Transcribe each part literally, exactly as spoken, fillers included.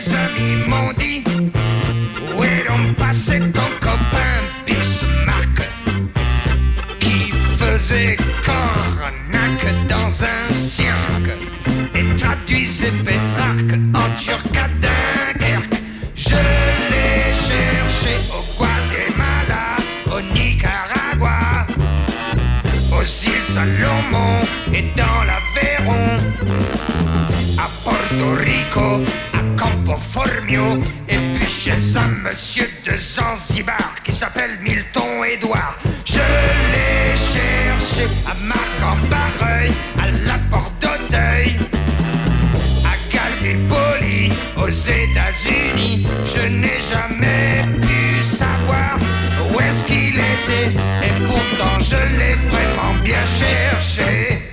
mes amis m'ont dit, où est donc passé ton copain Bismarck, qui faisait cornac dans un cirque et traduisait Pétrarque en turc à Dunkerque. Je l'ai cherché au Guatemala, au Nicaragua, aux îles Salomon et dans l'Aveyron, à Porto Rico, à Campo Formio, et puis chez un monsieur de Zanzibar qui s'appelle Milton Édouard. Je l'ai cherché à Marc-en-Barreuil, à la Porte d'Auteuil, à Gallipoli, aux États-Unis. Je n'ai jamais pu savoir où est-ce qu'il était, et pourtant je l'ai vraiment bien cherché.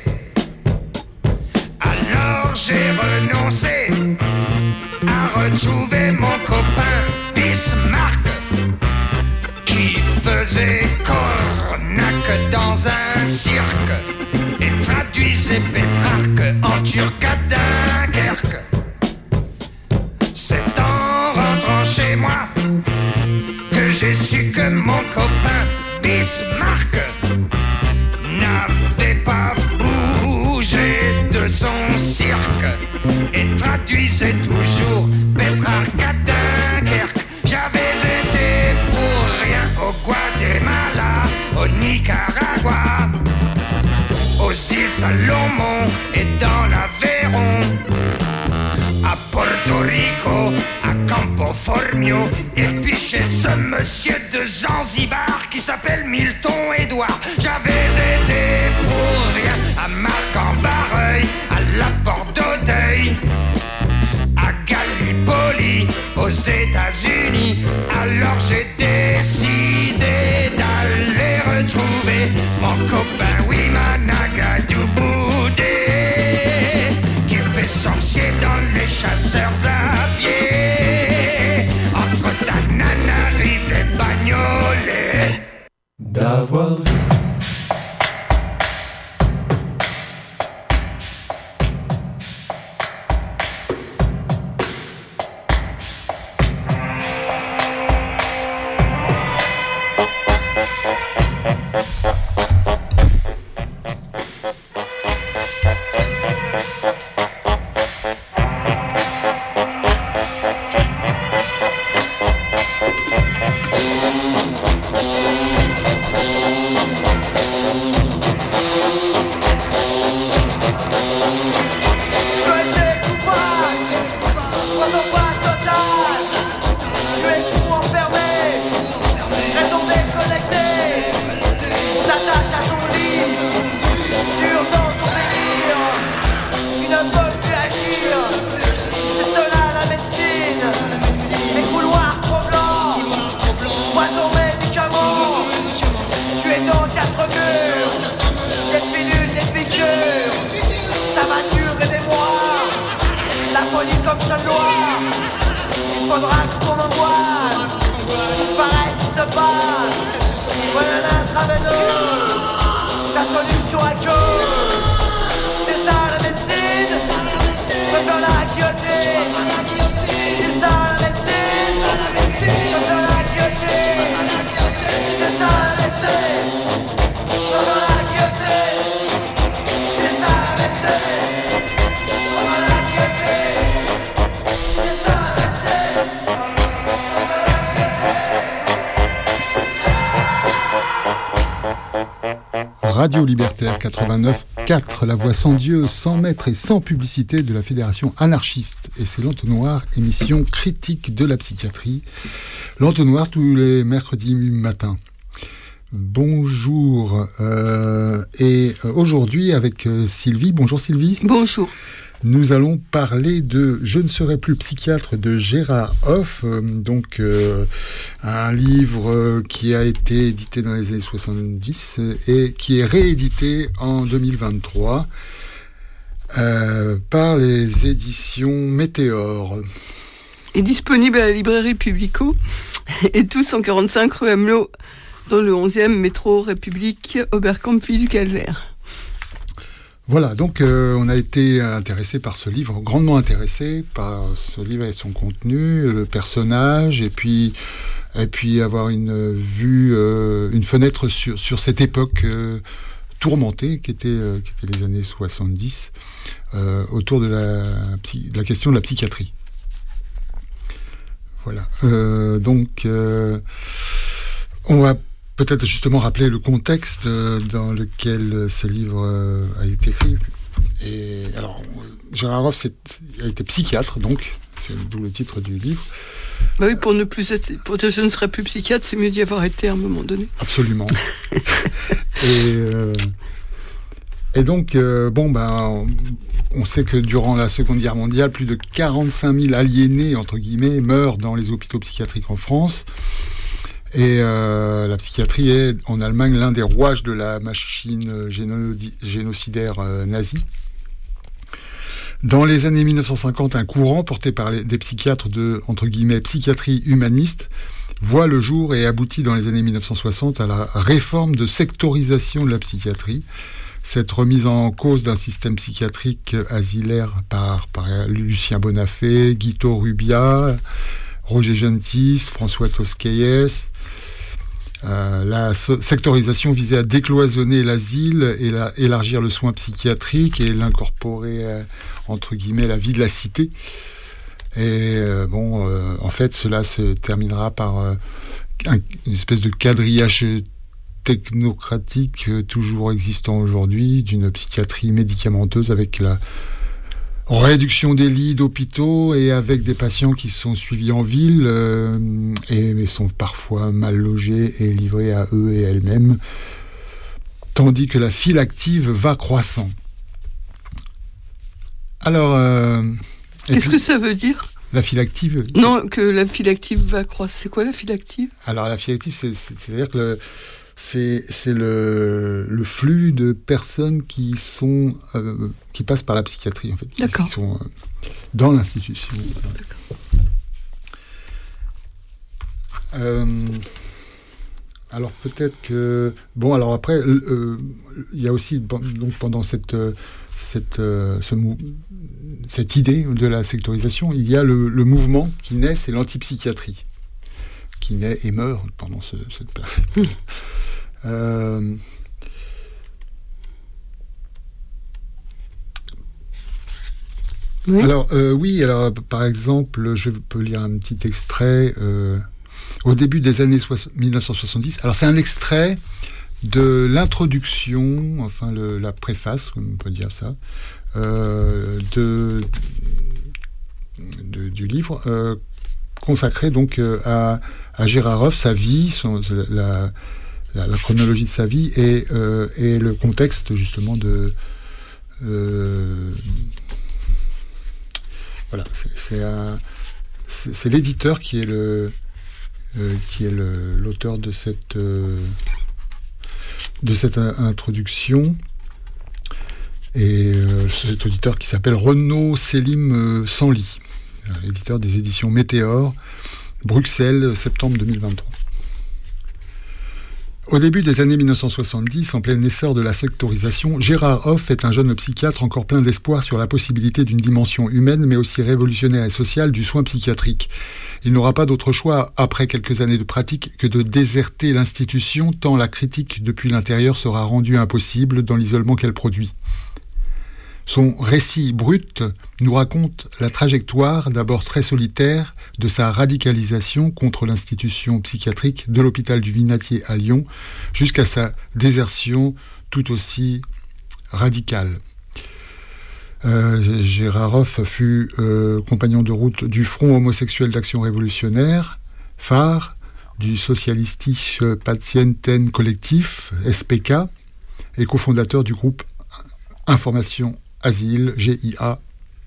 Alors j'ai renoncé à retrouver mon copain Bismarck, qui faisait cornac dans un cirque et traduisait Pétrarque en turc à Dunkerque. C'est en rentrant chez moi que j'ai su que mon copain Bismarck n'avait pas bougé de son cirque et traduisait toujours Pétrarque à Dunkerque. J'avais été pour rien au Guatemala, au Nicaragua, aux îles Salomon et dans l'Aveyron, à Porto Rico, à Campo Formio, et puis chez ce monsieur de Zanzibar qui s'appelle Milton Édouard. J'avais été pour rien à Marc-en-Barreuil, à la Porte d'Auteuil, à Gallipoli, aux États-Unis. Alors j'ai décidé d'aller retrouver mon copain Wimanaga Douboudé, qui fait sorcier dans les chasseurs à pied, entre Tananarive et Bagnolet. D'avoir vu Radio Libertaire quatre-vingt-neuf quatre, la voix sans Dieu, sans maître et sans publicité de la Fédération anarchiste. Et c'est l'Entonnoir, émission critique de la psychiatrie. L'Entonnoir tous les mercredis matin. Bonjour. Euh, et aujourd'hui avec euh, Sylvie. Bonjour Sylvie. Bonjour. Nous allons parler de « Je ne serai plus psychiatre » de Gérard Hoff, euh, donc euh, un livre euh, qui a été édité dans les années soixante-dix et qui est réédité en deux mille vingt-trois euh, par les éditions Météor. Est disponible à la librairie Publico et tout cent quarante-cinq rue Amelot dans le onzième métro République Oberkampf du Calvaire. Voilà, donc euh, on a été intéressé par ce livre, grandement intéressé par ce livre et son contenu, le personnage, et puis, et puis avoir une vue, euh, une fenêtre sur, sur cette époque euh, tourmentée qui était, euh, qui était les années soixante-dix, euh, autour de la, de la question de la psychiatrie. Voilà, euh, donc euh, on va peut-être justement rappeler le contexte euh, dans lequel ce livre euh, a été écrit. Et alors, Gérard Hoff a été psychiatre, donc c'est d'où le titre du livre. Bah oui, pour ne plus être, pour dire je ne serai plus psychiatre, c'est mieux d'y avoir été à un moment donné. Absolument. et, euh, et donc, euh, bon, ben, on, on sait que durant la Seconde Guerre mondiale, plus de quarante-cinq mille aliénés, entre guillemets, meurent dans les hôpitaux psychiatriques en France. Et euh, la psychiatrie est, en Allemagne, l'un des rouages de la machine génodi- génocidaire euh, nazie. Dans les années mille neuf cent cinquante, un courant porté par les, des psychiatres de, entre guillemets, psychiatrie humaniste voit le jour et aboutit dans les années mille neuf cent soixante à la réforme de sectorisation de la psychiatrie. Cette remise en cause d'un système psychiatrique asilaire par, par Lucien Bonafé, Guito Rubia, Roger Gentis, François Tosquelles. Euh, la so- sectorisation visait à décloisonner l'asile et la, élargir le soin psychiatrique et l'incorporer, euh, entre guillemets, à la vie de la cité. Et euh, bon, euh, en fait, cela se terminera par euh, un, une espèce de quadrillage technocratique euh, toujours existant aujourd'hui, d'une psychiatrie médicamenteuse avec la réduction des lits d'hôpitaux et avec des patients qui sont suivis en ville euh, et mais sont parfois mal logés et livrés à eux et elles-mêmes, tandis que la file active va croissant. Alors, euh, qu'est-ce puis, que ça veut dire ? La file active ? Non, que la file active va croître. C'est quoi la file active ? Alors la file active, c'est, c'est, c'est-à-dire que le, c'est, c'est le, le flux de personnes qui sont euh, qui passent par la psychiatrie en fait, qui, qui sont euh, dans l'institution. Euh, alors peut-être que bon, alors après, il euh, y a aussi donc pendant cette cette euh, ce mou- cette idée de la sectorisation, il y a le, le mouvement qui naît, c'est l'antipsychiatrie, qui naît et meurt pendant ce, cette période. Mmh. Euh, oui. Alors euh, oui, alors par exemple, je peux lire un petit extrait. Euh, au début des années so- mille neuf cent soixante-dix. Alors c'est un extrait de l'introduction, enfin le, la préface, on peut dire ça, euh, de, de du livre euh, consacré donc euh, à, à Gérard Hoff, sa vie, son, la La, la chronologie de sa vie et, euh, et le contexte justement de euh, voilà c'est, c'est, un, c'est, c'est l'éditeur qui est le euh, qui est le, l'auteur de cette euh, de cette introduction et euh, cet auditeur qui s'appelle Renaud Selim euh, Sanli, éditeur des éditions Météor, Bruxelles, septembre deux mille vingt-trois. Au début des années mille neuf cent soixante-dix, en plein essor de la sectorisation, Gérard Hoff est un jeune psychiatre encore plein d'espoir sur la possibilité d'une dimension humaine, mais aussi révolutionnaire et sociale du soin psychiatrique. Il n'aura pas d'autre choix, après quelques années de pratique, que de déserter l'institution, tant la critique depuis l'intérieur sera rendue impossible dans l'isolement qu'elle produit. Son récit brut nous raconte la trajectoire, d'abord très solitaire, de sa radicalisation contre l'institution psychiatrique de l'hôpital du Vinatier à Lyon, jusqu'à sa désertion tout aussi radicale. Euh, Gérard Hoff fut euh, compagnon de route du Front homosexuel d'action révolutionnaire, phare du Sozialistische Patientenkollektiv, S P K, et cofondateur du groupe Information Asile, G I A.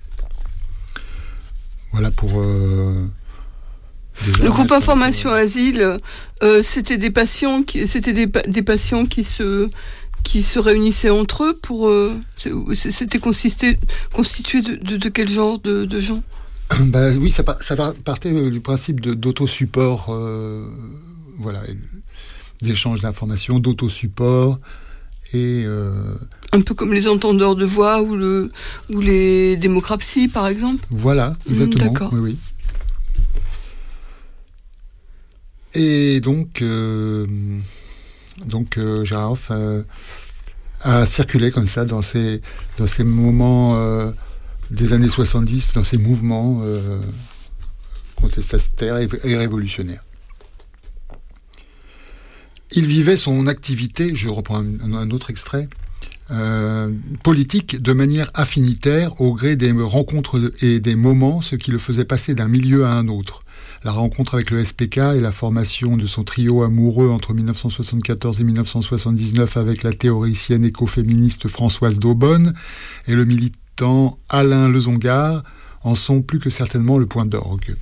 Voilà pour... Euh, le groupe Information euh, Asile, euh, c'était des patients qui, c'était des, des patients qui se, qui se réunissaient entre eux pour... Euh, c'était consisté, constitué de, de, de quel genre de, de gens ? Bah, oui, ça, ça partait du principe de, d'autosupport, euh, voilà, d'échange d'informations, d'autosupport, et euh, un peu comme les entendeurs de voix ou, le, ou les démocraties, par exemple. Voilà, exactement. Mmh, d'accord. Oui, oui. Et donc, euh, donc euh, Gérard Hoff euh, a circulé comme ça dans ces, dans ces moments euh, des années soixante-dix, dans ces mouvements euh, contestataires et, et révolutionnaires. Il vivait son activité, je reprends un, un autre extrait, euh, politique de manière affinitaire au gré des rencontres et des moments, ce qui le faisait passer d'un milieu à un autre. La rencontre avec le S P K et la formation de son trio amoureux entre dix-neuf cent soixante-quatorze et dix-neuf cent soixante-dix-neuf avec la théoricienne écoféministe Françoise d'Aubonne et le militant Alain Lezongard en sont plus que certainement le point d'orgue.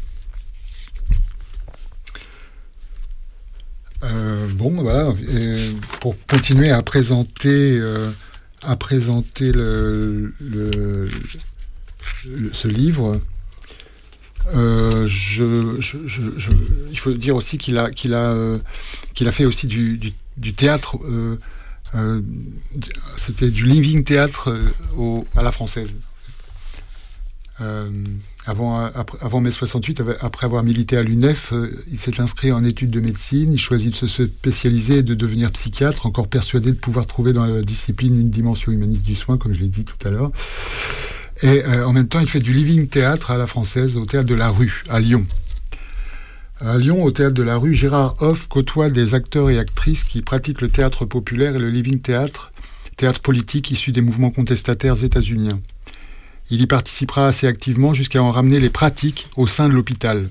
Euh, bon, voilà. Et pour continuer à présenter, euh, à présenter le, le, le, ce livre, euh, je, je, je, je, il faut dire aussi qu'il a, qu'il a, euh, qu'il a fait aussi du, du, du théâtre. Euh, euh, c'était du living théâtre euh, au, à la française. Euh, avant, après, avant mai soixante-huit, après avoir milité à l'U N E F, euh, il s'est inscrit en études de médecine, il choisit de se spécialiser et de devenir psychiatre, encore persuadé de pouvoir trouver dans la discipline une dimension humaniste du soin, comme je l'ai dit tout à l'heure. Et euh, en même temps, il fait du living théâtre à la française, au Théâtre de la Rue, à Lyon. À Lyon, au Théâtre de la Rue, Gérard Hoff côtoie des acteurs et actrices qui pratiquent le théâtre populaire et le living théâtre, théâtre politique issu des mouvements contestataires états-uniens. Il y participera assez activement jusqu'à en ramener les pratiques au sein de l'hôpital.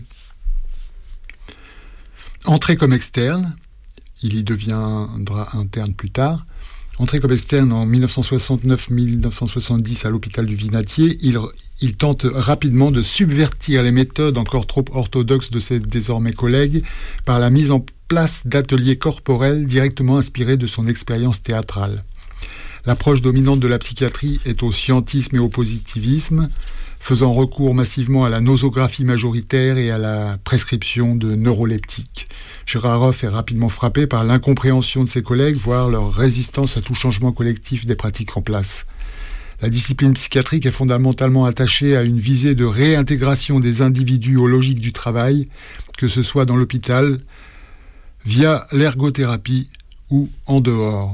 Entré comme externe, il y deviendra interne plus tard. Entré comme externe en dix-neuf cent soixante-neuf dix-neuf cent soixante-dix à l'hôpital du Vinatier, il, il tente rapidement de subvertir les méthodes encore trop orthodoxes de ses désormais collègues par la mise en place d'ateliers corporels directement inspirés de son expérience théâtrale. L'approche dominante de la psychiatrie est au scientisme et au positivisme, faisant recours massivement à la nosographie majoritaire et à la prescription de neuroleptiques. Gérard Hoff est rapidement frappé par l'incompréhension de ses collègues, voire leur résistance à tout changement collectif des pratiques en place. La discipline psychiatrique est fondamentalement attachée à une visée de réintégration des individus aux logiques du travail, que ce soit dans l'hôpital, via l'ergothérapie ou en dehors.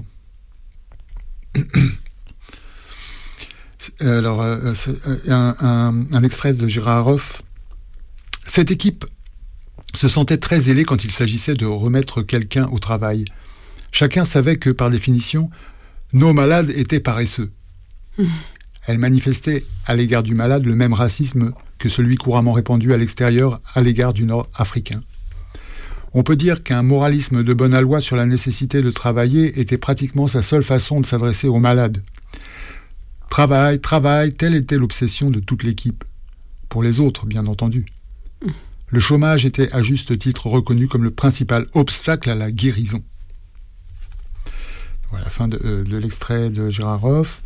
Alors, euh, un, un, un extrait de Gérard Hoff. Cette équipe se sentait très zélée quand il s'agissait de remettre quelqu'un au travail. Chacun savait que, par définition, nos malades étaient paresseux. Mmh. Elle manifestait à l'égard du malade le même racisme que celui couramment répandu à l'extérieur à l'égard du Nord-Africain. On peut dire qu'un moralisme de bonne aloi sur la nécessité de travailler était pratiquement sa seule façon de s'adresser aux malades. Travail, travail, telle était l'obsession de toute l'équipe. Pour les autres, bien entendu. Le chômage était à juste titre reconnu comme le principal obstacle à la guérison. Voilà la fin de, euh, de l'extrait de Gérard Hoff.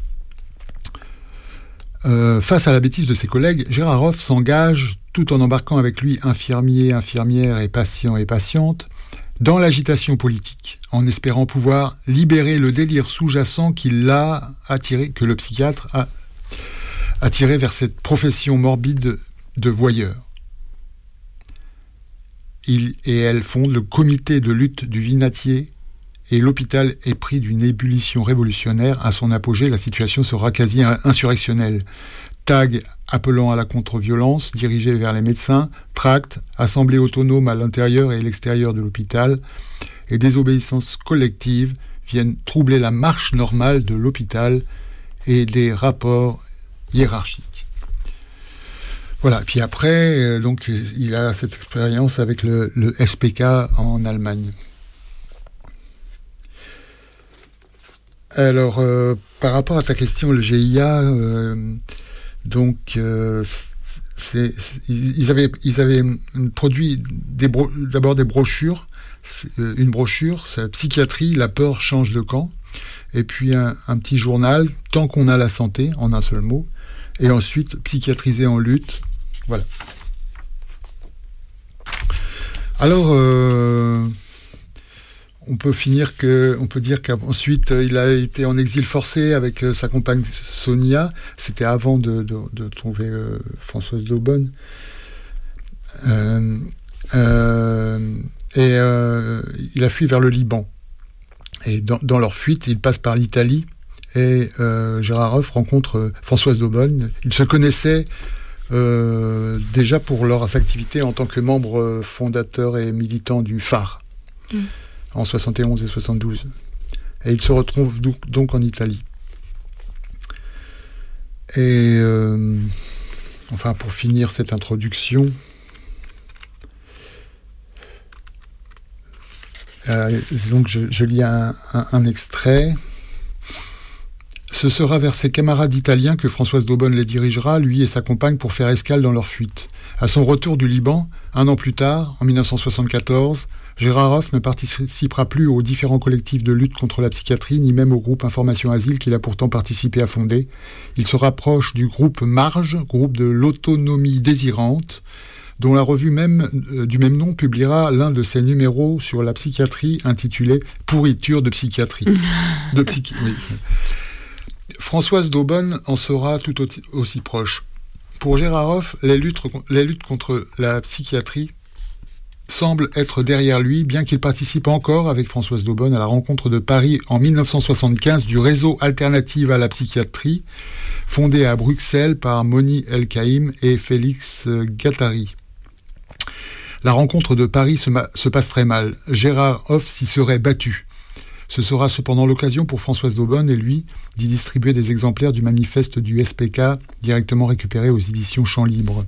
Euh, face à la bêtise de ses collègues, Gérard Hoff s'engage, tout en embarquant avec lui infirmiers, infirmières et patients et patientes, dans l'agitation politique, en espérant pouvoir libérer le délire sous-jacent qui l'a attiré, que le psychiatre a attiré vers cette profession morbide de voyeur. Il et elle fondent le comité de lutte du Vinatier et l'hôpital est pris d'une ébullition révolutionnaire. À son apogée, la situation sera quasi insurrectionnelle. Tags appelant à la contre-violence, dirigés vers les médecins, tracts, assemblées autonomes à l'intérieur et l'extérieur de l'hôpital, et désobéissances collectives viennent troubler la marche normale de l'hôpital et des rapports hiérarchiques. Voilà, puis après, euh, donc, il a cette expérience avec le, le S P K en Allemagne. Alors, euh, par rapport à ta question, le G I A, euh, donc, euh, c'est, c'est, ils avaient, ils avaient produit des bro- d'abord des brochures, une brochure, c'est Psychiatrie, la peur change de camp, et puis un, un petit journal, Tant qu'on a la santé, en un seul mot, et ensuite Psychiatriser en lutte, voilà. Alors, euh, on, peut finir que, on peut dire qu'ensuite il a été en exil forcé avec sa compagne Sonia. C'était avant de, de, de trouver euh, Françoise d'Aubonne. Euh, euh, et euh, il a fui vers le Liban. Et dans, dans leur fuite, ils passent par l'Italie. Et euh, Gérard Hoff rencontre euh, Françoise d'Aubonne. Ils se connaissaient euh, déjà pour leurs activités en tant que membres fondateurs et militants du Phare, mmh. en soixante et onze et soixante-douze. Et ils se retrouvent donc, donc en Italie. Et euh, enfin, pour finir cette introduction, euh, donc je, je lis un, un, un extrait. Ce sera vers ses camarades italiens que Françoise d'Aubonne les dirigera, lui et sa compagne, pour faire escale dans leur fuite. À son retour du Liban, un an plus tard, en mille neuf cent soixante-quatorze, Gérard Hoff ne participera plus aux différents collectifs de lutte contre la psychiatrie, ni même au groupe Information Asile qu'il a pourtant participé à fonder. Il se rapproche du groupe Marge, groupe de l'autonomie désirante, dont la revue même, euh, du même nom publiera l'un de ses numéros sur la psychiatrie intitulé « Pourriture de psychiatrie ». De psychi- oui. Françoise d'Aubonne en sera tout aussi proche. Pour Gérard Hoff, les luttes, les luttes contre la psychiatrie semblent être derrière lui, bien qu'il participe encore avec Françoise d'Aubonne à la rencontre de Paris en mille neuf cent soixante-quinze du réseau Alternative à la psychiatrie, fondé à Bruxelles par Moni El-Kaïm et Félix Guattari. La rencontre de Paris se, ma- se passe très mal. Gérard Hoff s'y serait battu. Ce sera cependant l'occasion pour Françoise d'Aubonne et lui d'y distribuer des exemplaires du manifeste du S P K directement récupérés aux éditions Champs Libres.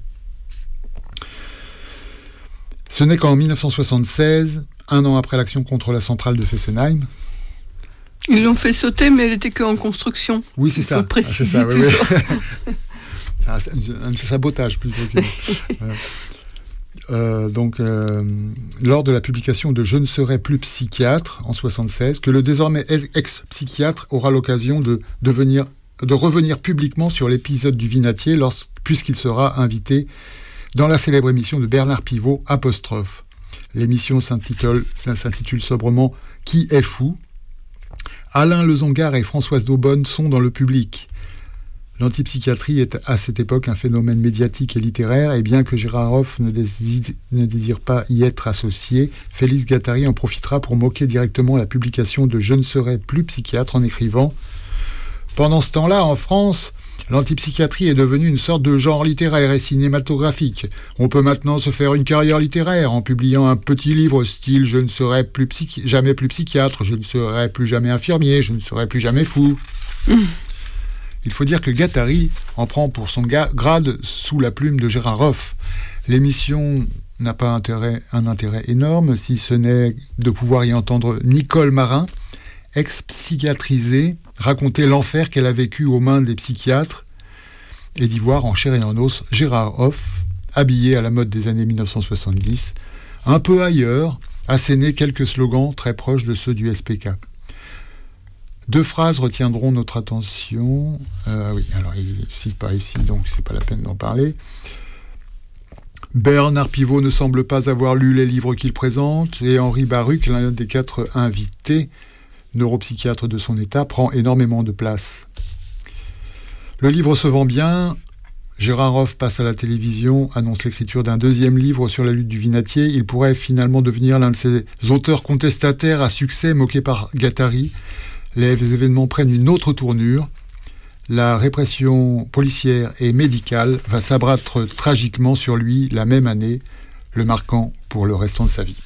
Ce n'est qu'en mille neuf cent soixante-seize, un an après l'action contre la centrale de Fessenheim. Ils l'ont fait sauter, mais elle était qu'en construction. Oui, c'est ça. Ah, c'est ça, oui, oui. Ah, c'est un sabotage plutôt que... voilà. Euh, donc, euh, lors de la publication de « Je ne serai plus psychiatre » en soixante-seize, que le désormais ex-psychiatre aura l'occasion de, devenir, de revenir publiquement sur l'épisode du Vinatier puisqu'il sera invité dans la célèbre émission de Bernard Pivot, Apostrophe. L'émission s'intitule, s'intitule sobrement « Qui est fou ?». Alain Lezongard et Françoise d'Aubonne sont dans le public. L'antipsychiatrie est à cette époque un phénomène médiatique et littéraire, et bien que Gérard Hoff ne désire, ne désire pas y être associé, Félix Guattari en profitera pour moquer directement la publication de « Je ne serai plus psychiatre » en écrivant « Pendant ce temps-là, en France, l'antipsychiatrie est devenue une sorte de genre littéraire et cinématographique. On peut maintenant se faire une carrière littéraire en publiant un petit livre style « Je ne serai plus psychi- jamais plus psychiatre, je ne serai plus jamais infirmier, je ne serai plus jamais fou mmh. ». Il faut dire que Guattari en prend pour son ga- grade sous la plume de Gérard Hoff. L'émission n'a pas intérêt, un intérêt énorme, si ce n'est de pouvoir y entendre Nicole Marin, ex-psychiatrisée, raconter l'enfer qu'elle a vécu aux mains des psychiatres, et d'y voir en chair et en os Gérard Hoff, habillé à la mode des années mille neuf cent soixante-dix, un peu ailleurs, asséner quelques slogans très proches de ceux du S P K. Deux phrases retiendront notre attention. Euh, oui, alors ici, pas ici, donc c'est pas la peine d'en parler. Bernard Pivot ne semble pas avoir lu les livres qu'il présente, et Henri Baruch, l'un des quatre invités, neuropsychiatre de son état, prend énormément de place. Le livre se vend bien. Gérard Hoff passe à la télévision, annonce l'écriture d'un deuxième livre sur la lutte du Vinatier. Il pourrait finalement devenir l'un de ces auteurs contestataires à succès moqués par Guattari. Les événements prennent une autre tournure. La répression policière et médicale va s'abattre tragiquement sur lui la même année, le marquant pour le restant de sa vie.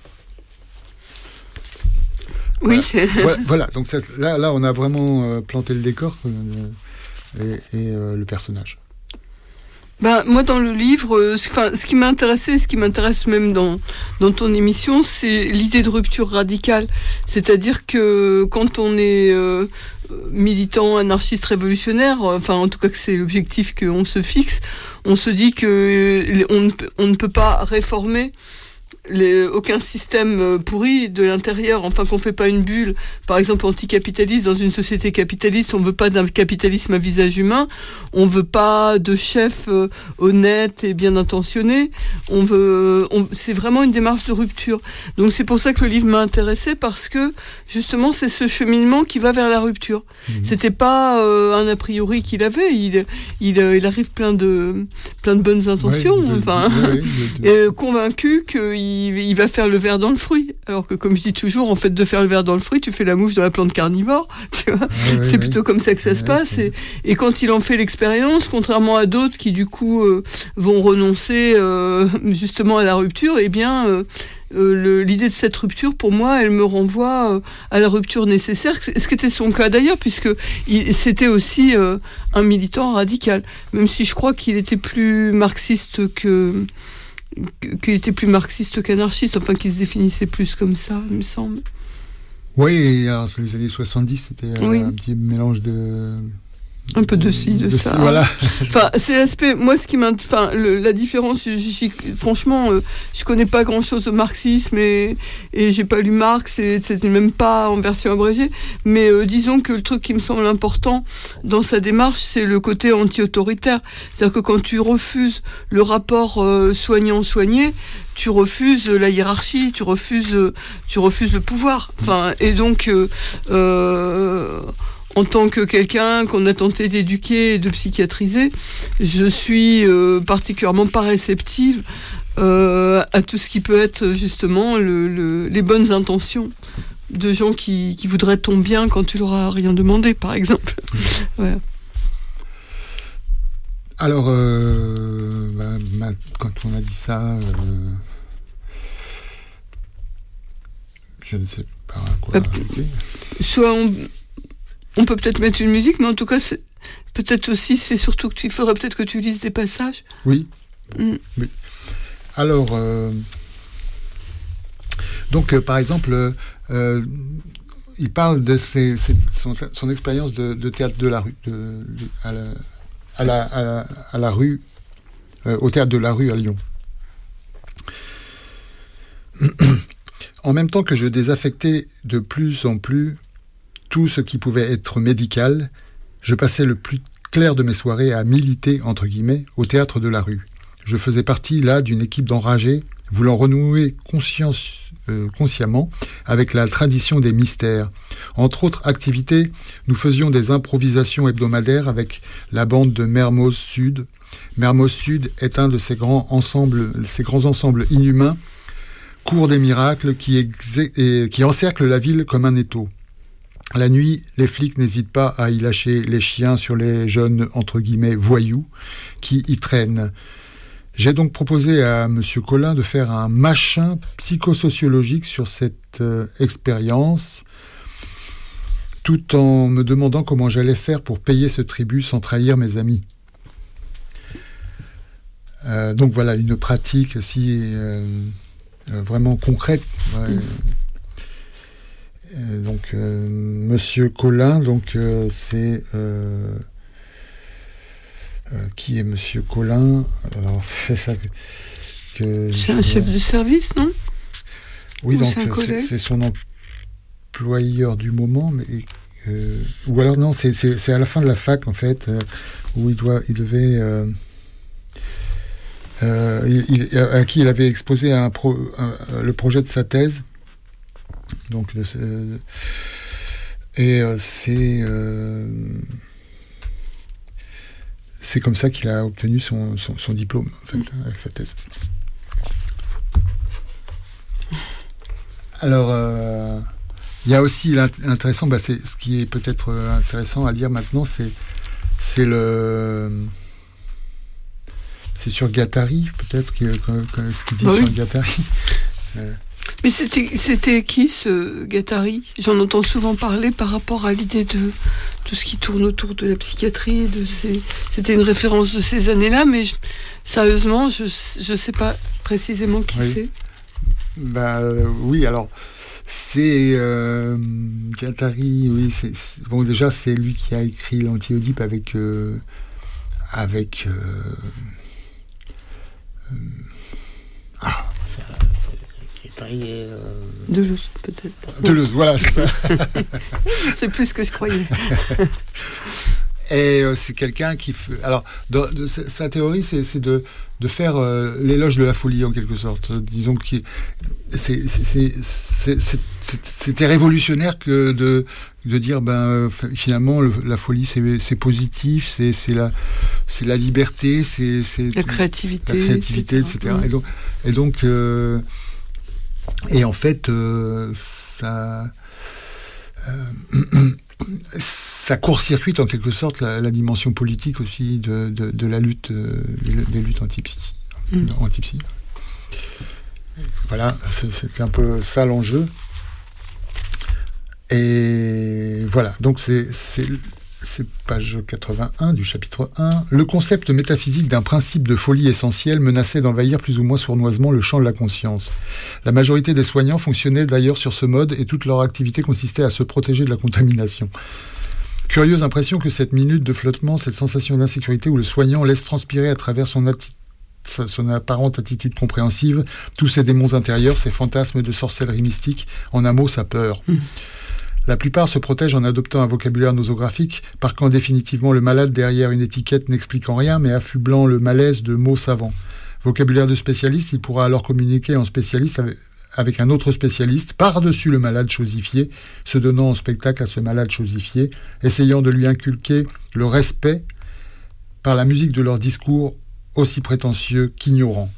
Oui, voilà. c'est... Voilà, voilà. Donc ça, là, là, on a vraiment euh, planté le décor euh, et, et euh, le personnage. Ben, moi, dans le livre, euh, ce, ce qui m'a intéressé, ce qui m'intéresse même dans, dans ton émission, c'est l'idée de rupture radicale. C'est-à-dire que quand on est euh, militant, anarchiste, révolutionnaire, enfin, en tout cas que c'est l'objectif qu'on se fixe, on se dit que euh, on, ne peut, on ne peut pas réformer les, aucun système pourri de l'intérieur, enfin qu'on fait pas une bulle, par exemple anticapitaliste. Dans une société capitaliste, on veut pas d'un capitalisme à visage humain, on veut pas de chefs euh, honnêtes et bien intentionnés, on veut, on, c'est vraiment une démarche de rupture. Donc c'est pour ça que le livre m'a intéressé, parce que justement c'est ce cheminement qui va vers la rupture. Mmh. C'était pas euh, un a priori qu'il avait, il, il, il arrive plein de, plein de bonnes intentions, ouais, de, enfin, de, de, de, de... Et, convaincu qu'il il va faire le ver dans le fruit. Alors que, comme je dis toujours, en fait, de faire le ver dans le fruit, tu fais la mouche dans la plante carnivore. Tu vois, ouais, c'est ouais, plutôt ouais. comme ça que ça ouais, se passe. Et, et quand il en fait l'expérience, contrairement à d'autres qui, du coup, euh, vont renoncer euh, justement à la rupture, eh bien... Euh, Euh, le, l'idée de cette rupture, pour moi, elle me renvoie euh, à la rupture nécessaire, ce qui était son cas d'ailleurs, puisque il, c'était aussi euh, un militant radical, même si je crois qu'il était plus marxiste que, que qu'il était plus marxiste qu'anarchiste, enfin qu'il se définissait plus comme ça, il me semble. Oui, alors les années soixante-dix, c'était euh, oui. un petit mélange de... Un peu de ci, de, de ça. Voilà. Enfin, c'est l'aspect. Moi, ce qui m'a. Enfin, le, la différence. J'y, j'y, franchement, euh, je connais pas grand-chose au marxisme et et j'ai pas lu Marx et c'était même pas en version abrégée. Mais euh, disons que le truc qui me semble important dans sa démarche, c'est le côté anti-autoritaire. C'est-à-dire que quand tu refuses le rapport euh, soignant-soigné, tu refuses la hiérarchie, tu refuses, tu refuses le pouvoir. Enfin, et donc. Euh, euh, En tant que quelqu'un qu'on a tenté d'éduquer et de psychiatriser, je suis euh, particulièrement pas réceptive euh, à tout ce qui peut être justement le, le, les bonnes intentions de gens qui, qui voudraient ton bien quand tu leur as rien demandé, par exemple. Voilà. Alors, euh, bah, bah, quand on a dit ça, euh, je ne sais pas à quoi bah, rajouter. Soit on... On peut peut-être mettre une musique, mais en tout cas, c'est, peut-être aussi, c'est surtout que tu, il faudrait peut-être que tu lises des passages. Oui. Mm. oui. Alors, euh, donc, euh, par exemple, euh, il parle de ses, ses, son, son expérience de, de théâtre de la rue, de, de, à, la, à, la, à, la, à la rue, euh, au théâtre de la rue à Lyon. En même temps que je désaffectais de plus en plus tout ce qui pouvait être médical, je passais le plus clair de mes soirées à militer, entre guillemets, au théâtre de la rue. Je faisais partie, là, d'une équipe d'enragés voulant renouer conscience, euh, consciemment avec la tradition des mystères. Entre autres activités, nous faisions des improvisations hebdomadaires avec la bande de Mermoz Sud. Mermoz Sud est un de ces grands ensembles, ces grands ensembles inhumains, cours des miracles, qui, exé- et, qui encerclent la ville comme un étau. La nuit, les flics n'hésitent pas à y lâcher les chiens sur les jeunes, entre guillemets, voyous qui y traînent. J'ai donc proposé à M. Collin de faire un machin psychosociologique sur cette euh, expérience, tout en me demandant comment j'allais faire pour payer ce tribut sans trahir mes amis. Euh, donc voilà, une pratique si euh, euh, vraiment concrète. Ouais. Mmh. Euh, donc, euh, Monsieur Collin, donc euh, c'est euh, euh, qui est Monsieur Collin? Alors c'est ça que, que c'est un chef de service, non? Oui, ou donc c'est, c'est, c'est son employeur du moment, mais euh, ou alors non, c'est, c'est c'est à la fin de la fac en fait euh, où il doit, il devait. Euh, euh, il, il, à qui il avait exposé un pro, un, le projet de sa thèse. Donc, euh, et euh, c'est euh, c'est comme ça qu'il a obtenu son, son, son diplôme, en fait, mmh. avec sa thèse. Alors, euh, il y a aussi l'intéressant, bah, c'est, ce qui est peut-être intéressant à lire maintenant, c'est, c'est le... C'est sur Guattari, peut-être, que, que, que, ce qu'il dit bah sur oui. Guattari. Euh, Mais c'était, c'était qui ce Guattari? J'en entends souvent parler par rapport à l'idée de tout ce qui tourne autour de la psychiatrie. De ces... C'était une référence de ces années-là, mais je, sérieusement, je ne sais pas précisément qui oui. c'est. Bah, euh, oui, alors, c'est euh, Guattari, oui. C'est, c'est, bon, déjà, c'est lui qui a écrit l'Anti-Oedipe avec... Euh, avec euh, euh, ah, ça, Guattari et... Euh... Deleuze, peut-être. Deleuze, voilà, c'est ça. C'est plus ce que je croyais. Et euh, c'est quelqu'un qui... Fait... Alors, dans, de, sa théorie, c'est, c'est de, de faire euh, l'éloge de la folie, en quelque sorte. Disons que c'est, c'est, c'est, c'est, c'est, c'était révolutionnaire que de, de dire, ben, euh, finalement, le, la folie, c'est, c'est positif, c'est, c'est, la, c'est la liberté, c'est... c'est la créativité, la créativité, et cetera. Et cetera. Et donc... Et, donc euh, et en fait, euh, ça... Euh, ça court-circuite en quelque sorte la, la dimension politique aussi de, de, de la lutte, euh, des luttes anti-psy. Mm. anti-psy. Voilà, c'est, c'est un peu ça l'enjeu. Et voilà, donc c'est, c'est, c'est page quatre-vingt-un du chapitre un. Le concept métaphysique d'un principe de folie essentielle menaçait d'envahir plus ou moins sournoisement le champ de la conscience. La majorité des soignants fonctionnaient d'ailleurs sur ce mode et toute leur activité consistait à se protéger de la contamination. Curieuse impression que cette minute de flottement, cette sensation d'insécurité où le soignant laisse transpirer à travers son, atti- son apparente attitude compréhensive tous ses démons intérieurs, ses fantasmes de sorcellerie mystique, en un mot, sa peur. Mmh. La plupart se protègent en adoptant un vocabulaire nosographique, parquant définitivement le malade derrière une étiquette n'expliquant rien, mais affublant le malaise de mots savants. Vocabulaire de spécialiste, il pourra alors communiquer en spécialiste avec, avec un autre spécialiste, par-dessus le malade chosifié, se donnant en spectacle à ce malade chosifié, essayant de lui inculquer le respect par la musique de leur discours aussi prétentieux qu'ignorant.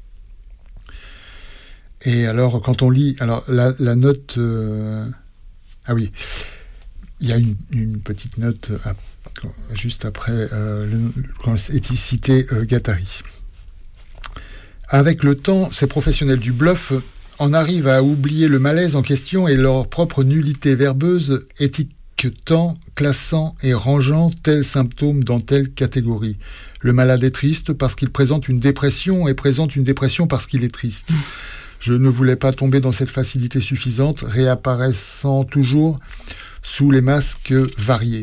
Et alors, quand on lit... Alors, la, la note... Euh, Ah oui, il y a une, une petite note à, juste après, euh, le, quand est cité euh, Guattari. Avec le temps, ces professionnels du bluff en arrivent à oublier le malaise en question et leur propre nullité verbeuse, étiquetant, classant et rangeant tel symptôme dans telle catégorie. Le malade est triste parce qu'il présente une dépression et présente une dépression parce qu'il est triste. Je ne voulais pas tomber dans cette facilité suffisante, réapparaissant toujours sous les masques variés.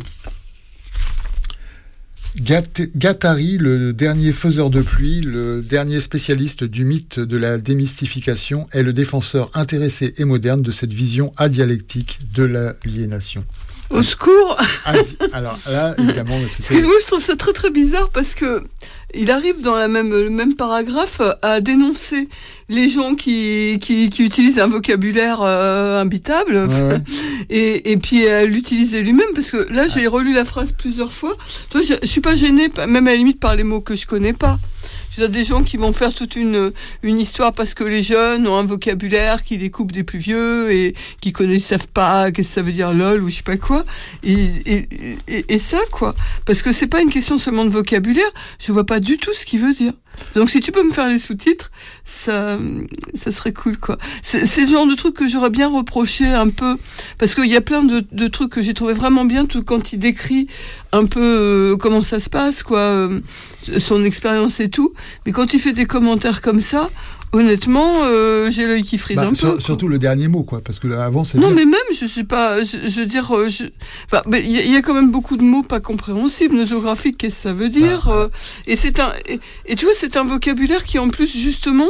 Guattari, le dernier faiseur de pluie, le dernier spécialiste du mythe de la démystification, est le défenseur intéressé et moderne de cette vision adialectique de l'aliénation. Au secours. Alors là, évidemment... Excuse-moi, je trouve ça très très bizarre parce que il arrive dans la même, le même paragraphe à dénoncer les gens qui, qui, qui utilisent un vocabulaire euh, imbitable ouais, ouais. Et, et puis à l'utiliser lui-même parce que là, j'ai relu la phrase plusieurs fois. Toi, je, je suis pas gênée, même à la limite par les mots que je connais pas. Je veux dire, des gens qui vont faire toute une, une histoire parce que les jeunes ont un vocabulaire qui découpe des plus vieux et qui connaissent, savent pas qu'est-ce que ça veut dire lol ou je sais pas quoi. Et, et, et, et ça, quoi. Parce que c'est pas une question seulement de vocabulaire, je vois pas du tout ce qu'il veut dire. Donc si tu peux me faire les sous-titres, ça, ça serait cool, quoi. C'est, c'est le genre de truc que j'aurais bien reproché un peu, parce qu'il y a plein de, de trucs que j'ai trouvé vraiment bien, tout quand il décrit un peu euh, comment ça se passe, quoi, euh, son expérience et tout. Mais quand il fait des commentaires comme ça, honnêtement, euh, j'ai l'œil qui frise bah, un sur, peu. Surtout le dernier mot, quoi, parce que là, avant, c'est... Non, bien. Mais même, je sais pas, je, je veux dire, je, bah, il y, y a quand même beaucoup de mots pas compréhensibles, nosographiques, qu'est-ce que ça veut dire ah, euh, et c'est un, et, et tu vois, c'est un vocabulaire qui, en plus, justement,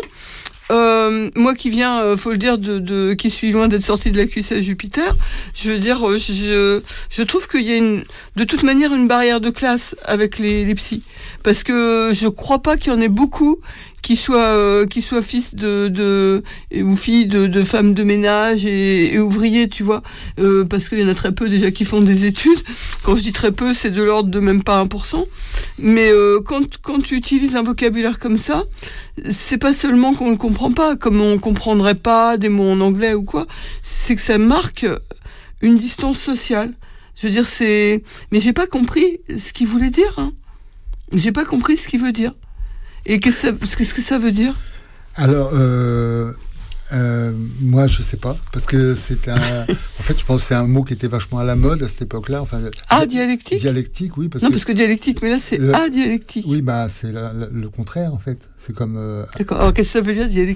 euh, moi qui viens, euh, faut le dire, de, de, qui suis loin d'être sorti de la Q C S Jupiter, je veux dire, euh, je, je trouve qu'il y a une, de toute manière, une barrière de classe avec les, les psys. Parce que je crois pas qu'il y en ait beaucoup qui soient euh, qui soient fils de de ou filles de, de femmes de ménage et, et ouvriers, tu vois, euh, parce qu'il y en a très peu déjà qui font des études. Quand je dis très peu, c'est de l'ordre de même pas un pour cent. Mais euh, quand quand tu utilises un vocabulaire comme ça, c'est pas seulement qu'on le comprend pas, comme on comprendrait pas des mots en anglais ou quoi, c'est que ça marque une distance sociale. Je veux dire, c'est, mais j'ai pas compris ce qu'il voulait dire, hein. J'ai pas compris ce qu'il veut dire. Et qu'est-ce que ça, qu'est-ce que ça veut dire ? Alors, euh, euh, moi, je sais pas, parce que c'est un. En fait, je pense que c'est un mot qui était vachement à la mode à cette époque-là. Enfin, ah, dialectique. Dialectique, oui. Parce non, que parce que dialectique, mais là, c'est le, adialectique. Oui, bah, c'est la, la, le contraire, en fait. C'est comme. Euh, D'accord. Alors, qu'est-ce que ça veut dire, dialectique ?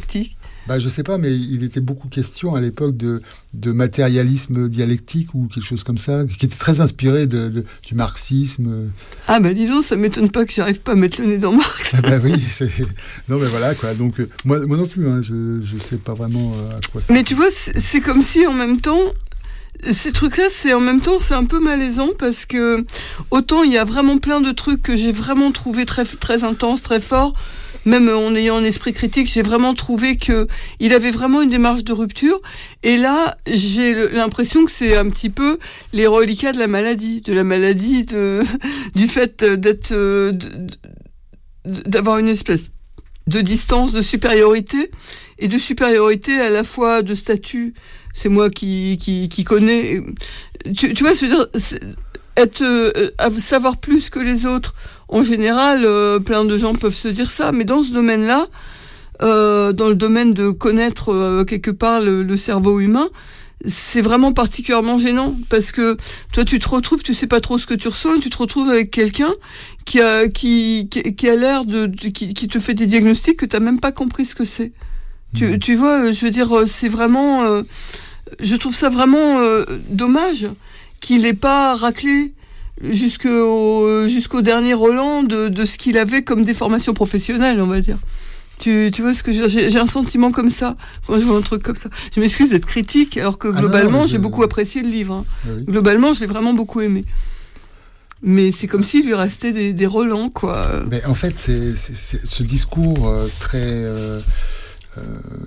Bah, je sais pas, mais il était beaucoup question à l'époque de, de matérialisme dialectique ou quelque chose comme ça, qui était très inspiré de, de, du marxisme. Ah bah dis donc, ça m'étonne pas que j'arrive pas à mettre le nez dans Marx. Ah bah oui, c'est... non mais voilà quoi. Donc euh, moi, moi non plus, hein, je je sais pas vraiment euh, à quoi ça. Mais tu vois, c'est, c'est comme si en même temps, ces trucs-là, c'est en même temps, c'est un peu malaisant parce que autant il y a vraiment plein de trucs que j'ai vraiment trouvé très très intenses, très forts. Même en ayant un esprit critique, j'ai vraiment trouvé que il avait vraiment une démarche de rupture. Et là, j'ai l'impression que c'est un petit peu les reliquats de la maladie, de la maladie, de, du fait d'être, de, d'avoir une espèce de distance, de supériorité, et de supériorité à la fois de statut. C'est moi qui qui, qui connais. Tu, tu vois, je veux dire, être, euh, savoir plus que les autres. En général, euh, plein de gens peuvent se dire ça, mais dans ce domaine-là, euh, dans le domaine de connaître euh, quelque part le, le cerveau humain, c'est vraiment particulièrement gênant parce que toi, tu te retrouves, tu sais pas trop ce que tu ressens, et tu te retrouves avec quelqu'un qui a qui qui, qui a l'air de, de qui, qui te fait des diagnostics que t'as même pas compris ce que c'est. Mmh. Tu tu vois, je veux dire, c'est vraiment, euh, je trouve ça vraiment euh, dommage qu'il ait pas raclé jusqu'au jusqu'au dernier Roland de de ce qu'il avait comme des formations professionnelles, on va dire. Tu tu vois ce que je, j'ai j'ai un sentiment comme ça quand je vois un truc comme ça. Je m'excuse d'être critique alors que globalement, ah non, j'ai je... beaucoup apprécié le livre. Hein. Oui. Globalement, je l'ai vraiment beaucoup aimé. Mais c'est comme s'il lui restait des des Roland, quoi. Mais en fait, c'est c'est, c'est ce discours euh, très euh, euh,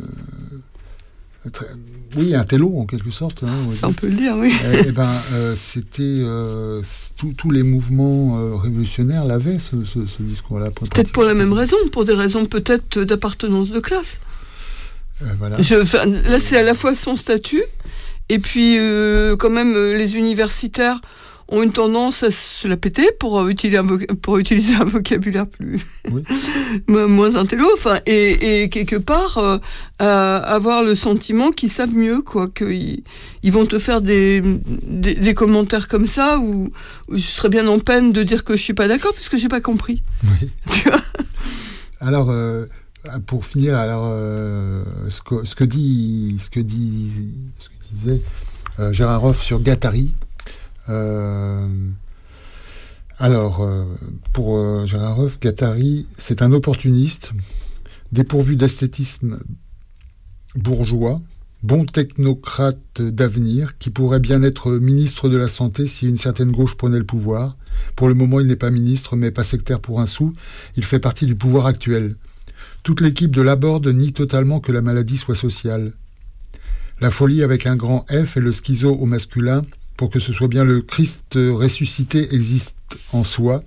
très oui, un télo en quelque sorte. Hein, on, Ça, on peut le dire, oui. Et, et ben, euh, c'était euh, tous les mouvements euh, révolutionnaires l'avaient ce, ce, ce discours-là. Peut-être pour la même raison, pour des raisons peut-être d'appartenance de classe. Euh, voilà. Je, enfin, là, c'est à la fois son statut et puis euh, quand même les universitaires ont une tendance à se la péter pour euh, utiliser un, voc- pour utiliser un vocabulaire plus oui. moins intello, enfin et, et quelque part euh, à avoir le sentiment qu'ils savent mieux, quoi, qu'ils ils vont te faire des, des des commentaires comme ça où, où je serais bien en peine de dire que je suis pas d'accord puisque j'ai pas compris. Oui. Tu vois. Alors euh, pour finir, alors euh, ce que ce que dit ce que dit ce que disait euh, Gérard Hoff sur Guattari. Euh, alors, euh, pour euh, Gérard Hoff, Guattari, c'est un opportuniste, dépourvu d'esthétisme bourgeois, bon technocrate d'avenir, qui pourrait bien être ministre de la Santé si une certaine gauche prenait le pouvoir. Pour le moment, il n'est pas ministre, mais pas sectaire pour un sou. Il fait partie du pouvoir actuel. Toute l'équipe de Laborde nie totalement que la maladie soit sociale. La folie avec un grand F et le schizo au masculin, pour que ce soit bien le Christ ressuscité, existe en soi.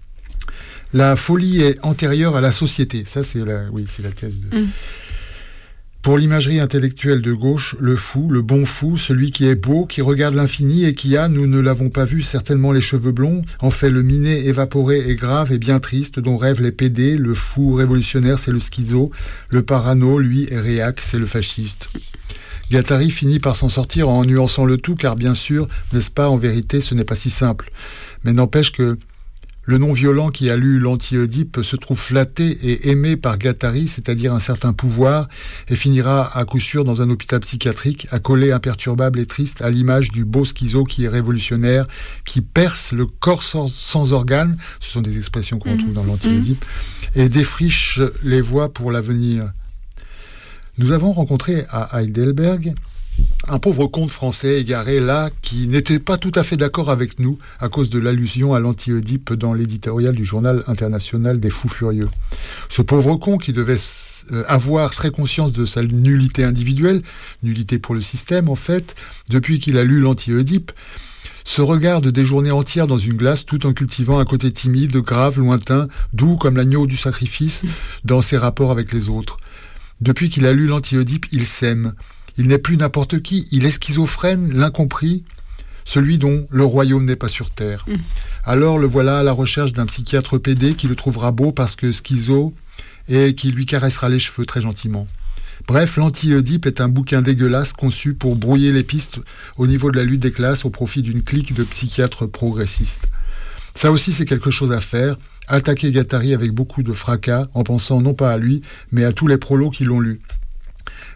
La folie est antérieure à la société. Ça, c'est la, oui, c'est la thèse de... Mmh. Pour l'imagerie intellectuelle de gauche, le fou, le bon fou, celui qui est beau, qui regarde l'infini et qui a, nous ne l'avons pas vu, certainement les cheveux blonds, en fait le minet évaporé et grave et bien triste, dont rêvent les pédés. Le fou révolutionnaire, c'est le schizo. Le parano, lui, est réac, c'est le fasciste. Guattari finit par s'en sortir en nuançant le tout, car bien sûr, n'est-ce pas, en vérité, ce n'est pas si simple. Mais n'empêche que le non-violent qui a lu l'anti-Oedipe se trouve flatté et aimé par Guattari, c'est-à-dire un certain pouvoir, et finira à coup sûr dans un hôpital psychiatrique, accolé, imperturbable et triste, à l'image du beau schizo qui est révolutionnaire, qui perce le corps sans, sans organes, ce sont des expressions qu'on mmh. retrouve dans l'anti-Oedipe, mmh. et défriche les voies pour l'avenir. Nous avons rencontré à Heidelberg un pauvre comte français égaré là qui n'était pas tout à fait d'accord avec nous à cause de l'allusion à l'anti-Oedipe dans l'éditorial du journal international des Fous Furieux. Ce pauvre con qui devait avoir très conscience de sa nullité individuelle, nullité pour le système en fait, depuis qu'il a lu l'anti-Oedipe, se regarde des journées entières dans une glace tout en cultivant un côté timide, grave, lointain, doux comme l'agneau du sacrifice dans ses rapports avec les autres. Depuis qu'il a lu l'anti-Oedipe, il s'aime. Il n'est plus n'importe qui, il est schizophrène, l'incompris, celui dont le royaume n'est pas sur terre. Mmh. Alors le voilà à la recherche d'un psychiatre pédé qui le trouvera beau parce que schizo et qui lui caressera les cheveux très gentiment. Bref, l'anti-Oedipe est un bouquin dégueulasse conçu pour brouiller les pistes au niveau de la lutte des classes au profit d'une clique de psychiatres progressistes. Ça aussi, c'est quelque chose à faire. Attaquer Guattari avec beaucoup de fracas, en pensant non pas à lui, mais à tous les prolos qui l'ont lu.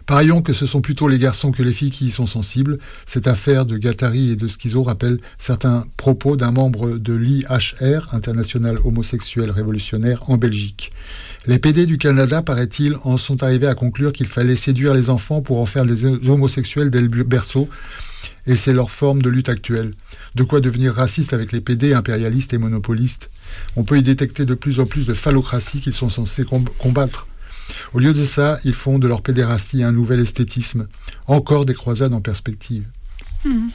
Parions que ce sont plutôt les garçons que les filles qui y sont sensibles. Cette affaire de Guattari et de Schizo rappelle certains propos d'un membre de l'I H R, International Homosexuel Révolutionnaire, en Belgique. Les P D du Canada, paraît-il, en sont arrivés à conclure qu'il fallait séduire les enfants pour en faire des homosexuels dès le berceau, et c'est leur forme de lutte actuelle. De quoi devenir raciste avec les P D, impérialistes et monopolistes. On peut y détecter de plus en plus de phallocratie qu'ils sont censés combattre. Au lieu de ça, ils font de leur pédérastie un nouvel esthétisme. Encore des croisades en perspective. Mmh.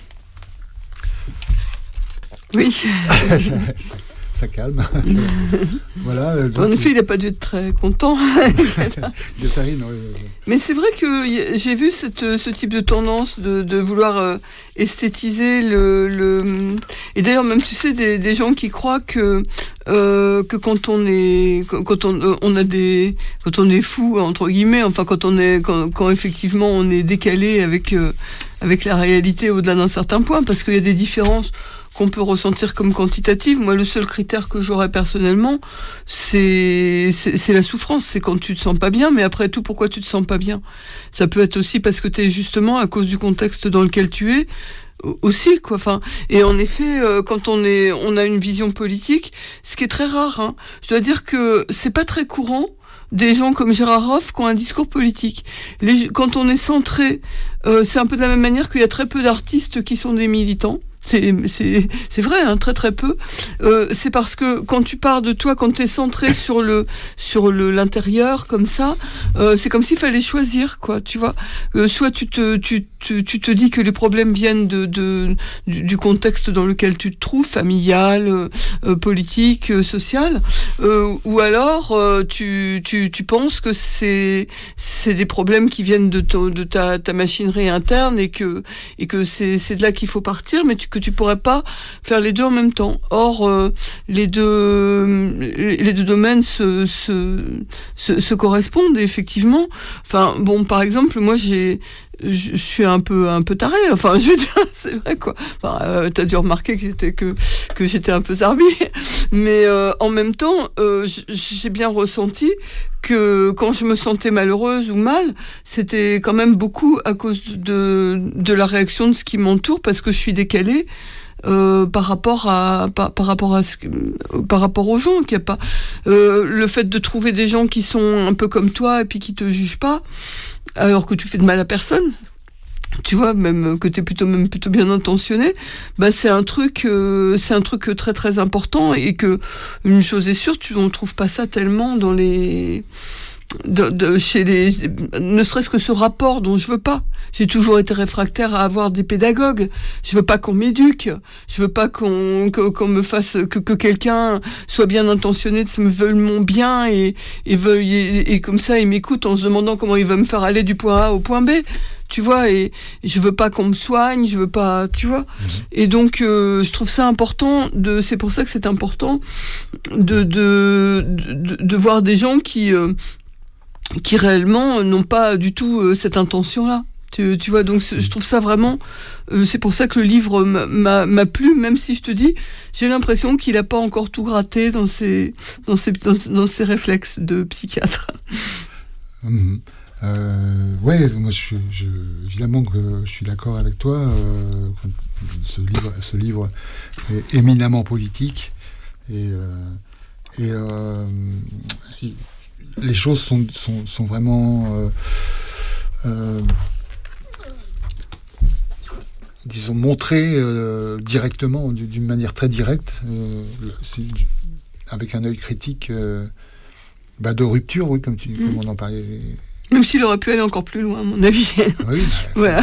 Oui. Ça calme. Voilà. Donc, en effet, il n'a pas dû être très content. Guattari, non, euh... Mais c'est vrai que j'ai vu cette, ce type de tendance de, de vouloir euh, esthétiser le, le... Et d'ailleurs, même, tu sais, des, des gens qui croient que, euh, que quand on est, quand on, on a des, quand on est fou, entre guillemets, enfin, quand on est, quand, quand effectivement on est décalé avec, euh, avec la réalité au-delà d'un certain point, parce qu'il y a des différences qu'on peut ressentir comme quantitative. Moi, le seul critère que j'aurais personnellement, c'est, c'est, c'est la souffrance. C'est quand tu te sens pas bien, mais après tout, pourquoi tu te sens pas bien? Ça peut être aussi parce que t'es justement, à cause du contexte dans lequel tu es, aussi, quoi. Enfin, et en effet, euh, quand on est, on a une vision politique, ce qui est très rare, hein. Je dois dire que c'est pas très courant des gens comme Gérard Hoff qui ont un discours politique. Les, quand on est centré, euh, c'est un peu de la même manière qu'il y a très peu d'artistes qui sont des militants. C'est, c'est, c'est vrai, hein, très très peu. Euh, c'est parce que quand tu pars de toi, quand t'es centré sur le, sur le, l'intérieur, comme ça, euh, c'est comme s'il fallait choisir, quoi, tu vois. Euh, soit tu te, tu, tu, tu te dis que les problèmes viennent de, de, du, du contexte dans lequel tu te trouves, familial, euh, politique, euh, social, euh, ou alors, euh, tu, tu, tu penses que c'est, c'est des problèmes qui viennent de ton, de ta, ta machinerie interne et que, et que c'est, c'est de là qu'il faut partir, mais tu que tu pourrais pas faire les deux en même temps. Or, euh, les deux, les deux domaines se, se, se, se correspondent effectivement. Enfin, bon, par exemple, moi, j'ai, je suis un peu, un peu tarée. Enfin, je veux dire, c'est vrai, quoi. Enfin, euh, t'as dû remarquer que j'étais, que, que j'étais un peu zarbi. Mais, euh, en même temps, euh, j'ai bien ressenti que quand je me sentais malheureuse ou mal, c'était quand même beaucoup à cause de, de la réaction de ce qui m'entoure, parce que je suis décalée euh, par rapport à par, par rapport à ce, par rapport aux gens, qu'il y a pas euh, le fait de trouver des gens qui sont un peu comme toi et puis qui te jugent pas, alors que tu fais de mal à personne. Tu vois, même que t'es plutôt même plutôt bien intentionné, bah c'est un truc, euh, c'est un truc très très important, et que une chose est sûre, tu on trouve pas ça tellement dans les, de, de, chez les, ne serait-ce que ce rapport dont je veux pas. J'ai toujours été réfractaire à avoir des pédagogues. Je veux pas qu'on m'éduque. Je veux pas qu'on, que, qu'on me fasse, que, que quelqu'un soit bien intentionné, me veuille mon bien et, et veuille, et, et comme ça il m'écoute en se demandant comment il va me faire aller du point A au point B. Tu vois, et je veux pas qu'on me soigne, je veux pas, tu vois. Mmh. Et donc, euh, je trouve ça important de, c'est pour ça que c'est important de, de, de, de voir des gens qui, euh, qui réellement n'ont pas du tout euh, cette intention-là. Tu, tu vois, donc je trouve ça vraiment, euh, c'est pour ça que le livre m'a, m'a plu, même si je te dis, j'ai l'impression qu'il a pas encore tout gratté dans ses, dans ses, dans, dans ses réflexes de psychiatre. Mmh. Euh, ouais, moi je, je, évidemment que je suis d'accord avec toi. Euh, ce livre, ce livre est éminemment politique, et, euh, et, euh, et les choses sont, sont, sont vraiment, euh, euh, disons, montrées euh, directement, d'une manière très directe, euh, c'est du, avec un œil critique, euh, bah de rupture, oui, comme tu, mmh. comme on en parlait. Même s'il aurait pu aller encore plus loin, à mon avis. Oui, voilà.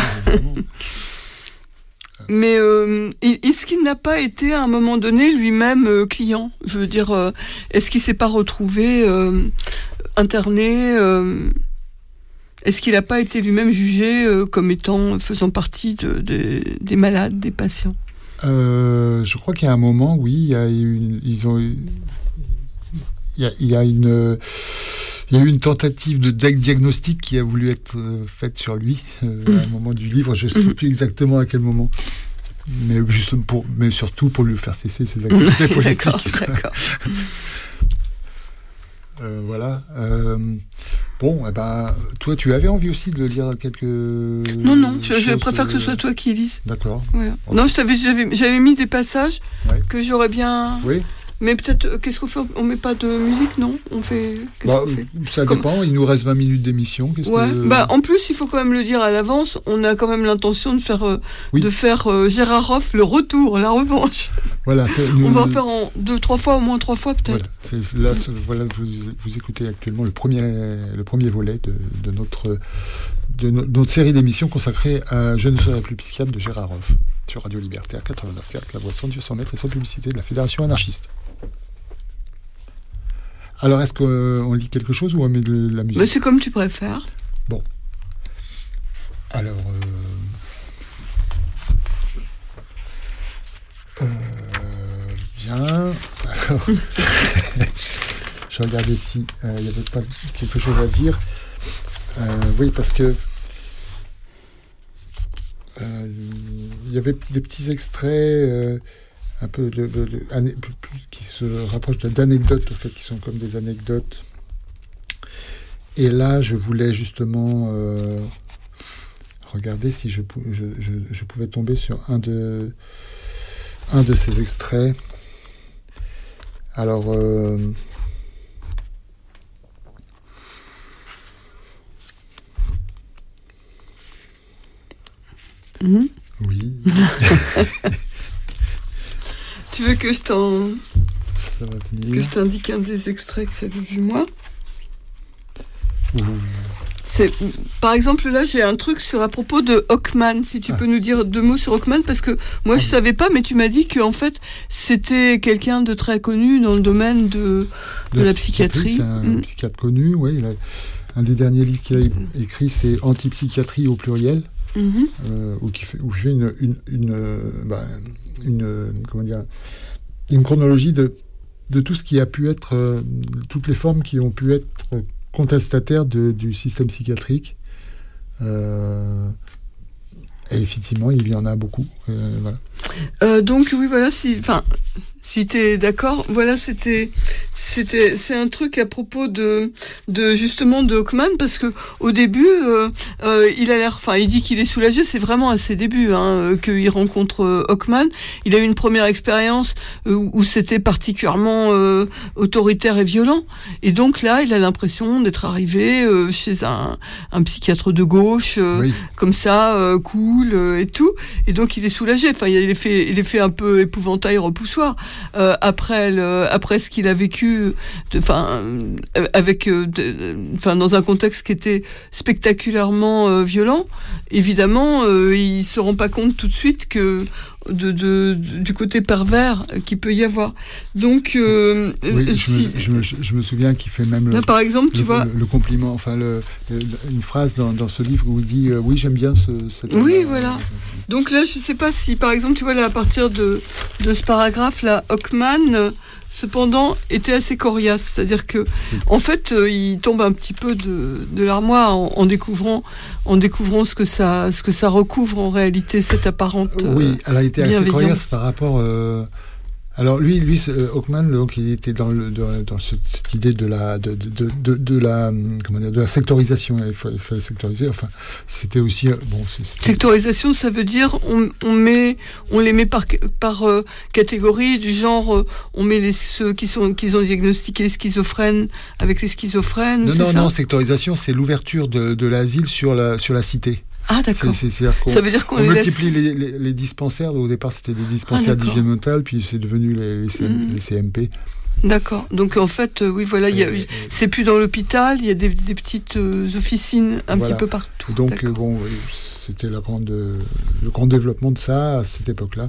Mais euh, est-ce qu'il n'a pas été à un moment donné lui-même euh, client ? Je veux dire, euh, est-ce qu'il s'est pas retrouvé euh, interné euh, Est-ce qu'il n'a pas été lui-même jugé euh, comme étant faisant partie de, de, des malades, des patients ? euh, Je crois qu'il y a un moment, oui, il y a une, ils ont, il y a, il y a une. Il y a eu une tentative de diagnostic qui a voulu être euh, faite sur lui euh, mmh. à un moment du livre. Je ne sais mmh. plus exactement à quel moment, mais, juste pour, mais surtout pour lui faire cesser ses activités politiques. D'accord, d'accord. Euh, voilà. Euh, bon, eh ben, toi, tu avais envie aussi de lire quelques. Non, non, je, je préfère que ce soit toi qui lises. D'accord. Ouais. Okay. Non, je t'avais, j'avais, j'avais mis des passages ouais. que j'aurais bien. Oui. Mais peut-être, qu'est-ce qu'on fait? On met pas de musique, non? On fait. Qu'est-ce bah, qu'on fait? Ça Comme... dépend. Il nous reste vingt minutes d'émission. Qu'est-ce ouais. que... Bah, en plus, il faut quand même le dire à l'avance. On a quand même l'intention de faire, euh, oui. de faire euh, Gérard Hoff le retour, la revanche. Voilà. Nous... On va en faire en deux, trois fois, au moins trois fois peut-être. Voilà. C'est, là, c'est, voilà, vous, vous écoutez actuellement le premier, le premier volet de, de notre, de no, notre série d'émissions consacrée à Je ne serai plus psychiatre de Gérard Hoff sur Radio Libertaire quatre-vingt-neuf virgule quatre, la voix sans Dieu, sans maître et sans publicité de la Fédération anarchiste. Alors, est-ce qu'on lit quelque chose ou on met de la musique? Mais c'est comme tu préfères. Bon. Alors... Euh... Euh... Bien. Alors... Je regardais si il euh, n'y avait pas quelque chose à dire. Euh, oui, parce que... Il euh, y avait des petits extraits... Euh, un peu de, de, de, de, qui se rapprochent d'anecdotes, au fait, qui sont comme des anecdotes. Et là, je voulais justement euh, regarder si je, je, je, je pouvais tomber sur un de, un de ces extraits. Alors... Euh, mmh. Oui. Tu veux que je t'en... que je t'indique un des extraits que j'avais vu moi? Mmh. C'est, par exemple, là, j'ai un truc sur à propos de Hawkman. Si tu ah. peux nous dire deux mots sur Hawkman, parce que moi, ah. je savais pas, mais tu m'as dit que en fait, c'était quelqu'un de très connu dans le domaine de, de, de la psychiatrie. C'est un mmh. psychiatre connu, oui. Il a, un des derniers livres qu'il a écrit, c'est Antipsychiatrie au pluriel. Mmh. Euh, où qui fait, où fait une, une, une, bah, une, comment dire, une chronologie de, de tout ce qui a pu être, euh, toutes les formes qui ont pu être contestataires de, du système psychiatrique. Euh, et effectivement, il y en a beaucoup. Euh, voilà. Euh, donc oui, voilà, si, enfin, si t'es d'accord, voilà, c'était, c'était, c'est un truc à propos de, de justement de Hawkman, parce que au début, euh, euh, il a l'air, enfin, il dit qu'il est soulagé, c'est vraiment à ses débuts, hein, qu'il rencontre euh, Hawkman. Il a eu une première expérience euh, où, où c'était particulièrement euh, autoritaire et violent, et donc là, il a l'impression d'être arrivé euh, chez un, un psychiatre de gauche, euh, oui. comme ça, euh, cool euh, et tout, et donc il est soulagé. Enfin, il a l'effet, l'effet un peu épouvantail, repoussoir. Euh, après, le, après ce qu'il a vécu, enfin, avec, enfin, dans un contexte qui était spectaculairement euh, violent, évidemment, euh, il se rend pas compte tout de suite que de, de, de du côté pervers qu'il peut y avoir. Donc, euh, oui, je, si, me, je, me, je me souviens qu'il fait même là, le, par exemple, tu le, vois, le, le compliment, enfin, le, le, une phrase dans, dans ce livre où il dit euh, oui, j'aime bien ce. Cette oui, voilà. Donc là, je sais pas si, par exemple, tu vois, là, à partir de, de ce paragraphe, là, Hawkman, euh, cependant, était assez coriace. C'est-à-dire que, oui. en fait, euh, il tombe un petit peu de, de l'armoire en, en découvrant, en découvrant ce que ça, ce que ça recouvre en réalité, cette apparente euh, oui, elle a été assez coriace par rapport. Euh, alors lui, lui, Hawkman, donc il était dans le dans, dans cette, cette idée de la de de de, de la comment dire, de la sectorisation. Il fallait, il fallait sectoriser. Enfin, c'était aussi bon. C'était... Sectorisation, ça veut dire on on met on les met par par euh, catégorie du genre euh, on met les ceux qui sont qui ont diagnostiqué les schizophrènes avec les schizophrènes. Non c'est non ça non, sectorisation, c'est l'ouverture de de l'asile sur la sur la cité. Ah d'accord. C'est, c'est, ça veut dire qu'on on les multiplie laisse... les, les, les dispensaires. Au départ, c'était des dispensaires ah, d'hygiène mentale, puis c'est devenu les, les, C M, mmh. les C M P. D'accord. Donc en fait, euh, oui, voilà, y a, euh, c'est plus dans l'hôpital, il y a des, des petites euh, officines un voilà. petit peu partout. Donc euh, bon, oui, c'était la grande, euh, le grand développement de ça à cette époque-là.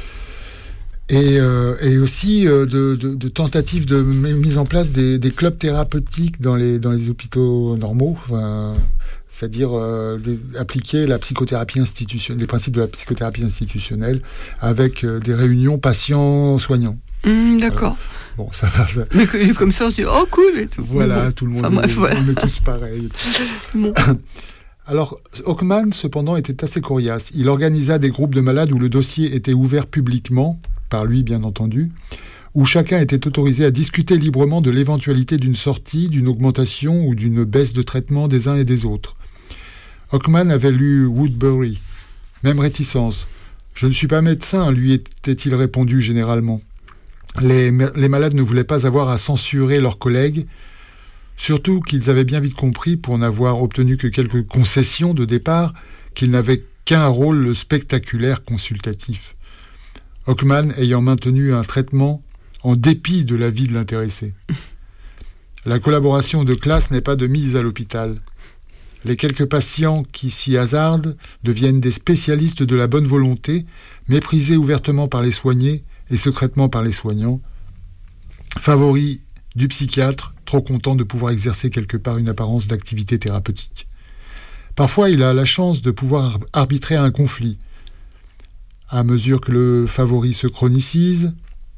Et, euh, et aussi euh, de, de, de tentatives de mise en place des, des clubs thérapeutiques dans les, dans les hôpitaux normaux, enfin, c'est-à-dire euh, des, appliquer la psychothérapie institutionnelle, les principes de la psychothérapie institutionnelle avec euh, des réunions patients-soignants. Mmh, d'accord. Voilà. Bon, ça va. Ça, Mais que, comme ça, on se dit oh cool et tout. Voilà, bon. tout le monde. Enfin, bref, est, voilà. On est tous pareils. Bon. Alors, Hawkman, cependant, était assez coriace. Il organisa des groupes de malades où le dossier était ouvert publiquement, par lui bien entendu, où chacun était autorisé à discuter librement de l'éventualité d'une sortie, d'une augmentation ou d'une baisse de traitement des uns et des autres. Hawkman avait lu Woodbury. Même réticence. « Je ne suis pas médecin », lui était-il répondu généralement. Les, les malades ne voulaient pas avoir à censurer leurs collègues, surtout qu'ils avaient bien vite compris, pour n'avoir obtenu que quelques concessions de départ, qu'ils n'avaient qu'un rôle spectaculaire consultatif. Hawkman ayant maintenu un traitement en dépit de l'avis de l'intéressé. La collaboration de classe n'est pas de mise à l'hôpital. Les quelques patients qui s'y hasardent deviennent des spécialistes de la bonne volonté, méprisés ouvertement par les soignés et secrètement par les soignants, favoris du psychiatre, trop content de pouvoir exercer quelque part une apparence d'activité thérapeutique. Parfois, il a la chance de pouvoir arbitrer un conflit. À mesure que le favori se chronicise,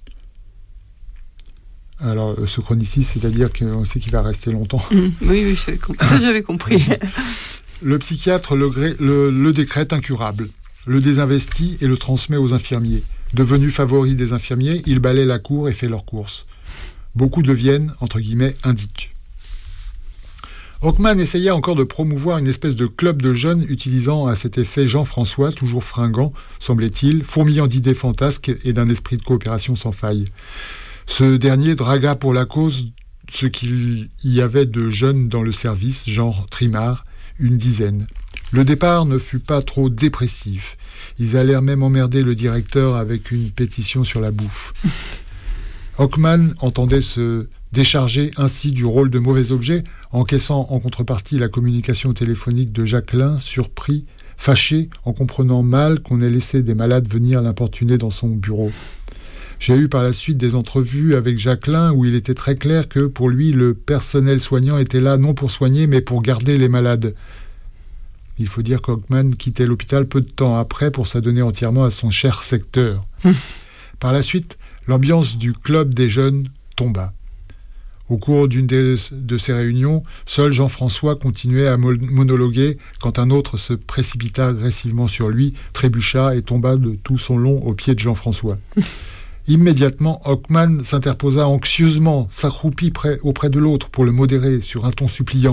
alors se chronicise, c'est-à-dire qu'on sait qu'il va rester longtemps. Mmh, oui, oui, j'avais compris. Ça j'avais compris. Le psychiatre le, gré, le, le décrète incurable, le désinvestit et le transmet aux infirmiers. Devenu favori des infirmiers, il balaie la cour et fait leurs courses. Beaucoup deviennent, entre guillemets, indiques. Hawkman essaya encore de promouvoir une espèce de club de jeunes utilisant à cet effet Jean-François, toujours fringant, semblait-il, fourmillant d'idées fantasques et d'un esprit de coopération sans faille. Ce dernier dragua pour la cause ce qu'il y avait de jeunes dans le service, genre trimard, une dizaine. Le départ ne fut pas trop dépressif. Ils allèrent même emmerder le directeur avec une pétition sur la bouffe. Hawkman entendait se décharger ainsi du rôle de mauvais objet, encaissant en contrepartie la communication téléphonique de Jacquelin, surpris, fâché, en comprenant mal qu'on ait laissé des malades venir l'importuner dans son bureau. J'ai eu par la suite des entrevues avec Jacquelin où il était très clair que, pour lui, le personnel soignant était là non pour soigner, mais pour garder les malades. Il faut dire qu'Hawkman quittait l'hôpital peu de temps après pour s'adonner entièrement à son cher secteur. Par la suite, l'ambiance du club des jeunes tomba. Au cours d'une de, de ces réunions, seul Jean-François continuait à monologuer quand un autre se précipita agressivement sur lui, trébucha et tomba de tout son long aux pieds de Jean-François. Immédiatement, Hawkman s'interposa anxieusement, s'accroupit près, auprès de l'autre pour le modérer sur un ton suppliant.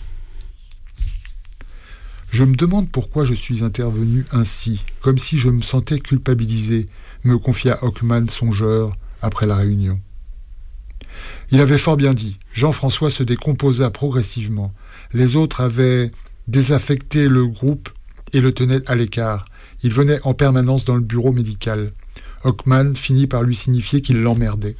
« Je me demande pourquoi je suis intervenu ainsi, comme si je me sentais culpabilisé », me confia Hawkman songeur après la réunion. Il avait fort bien dit. Jean-François se décomposa progressivement. Les autres avaient désaffecté le groupe et le tenaient à l'écart. Il venait en permanence dans le bureau médical. Hawkman finit par lui signifier qu'il l'emmerdait.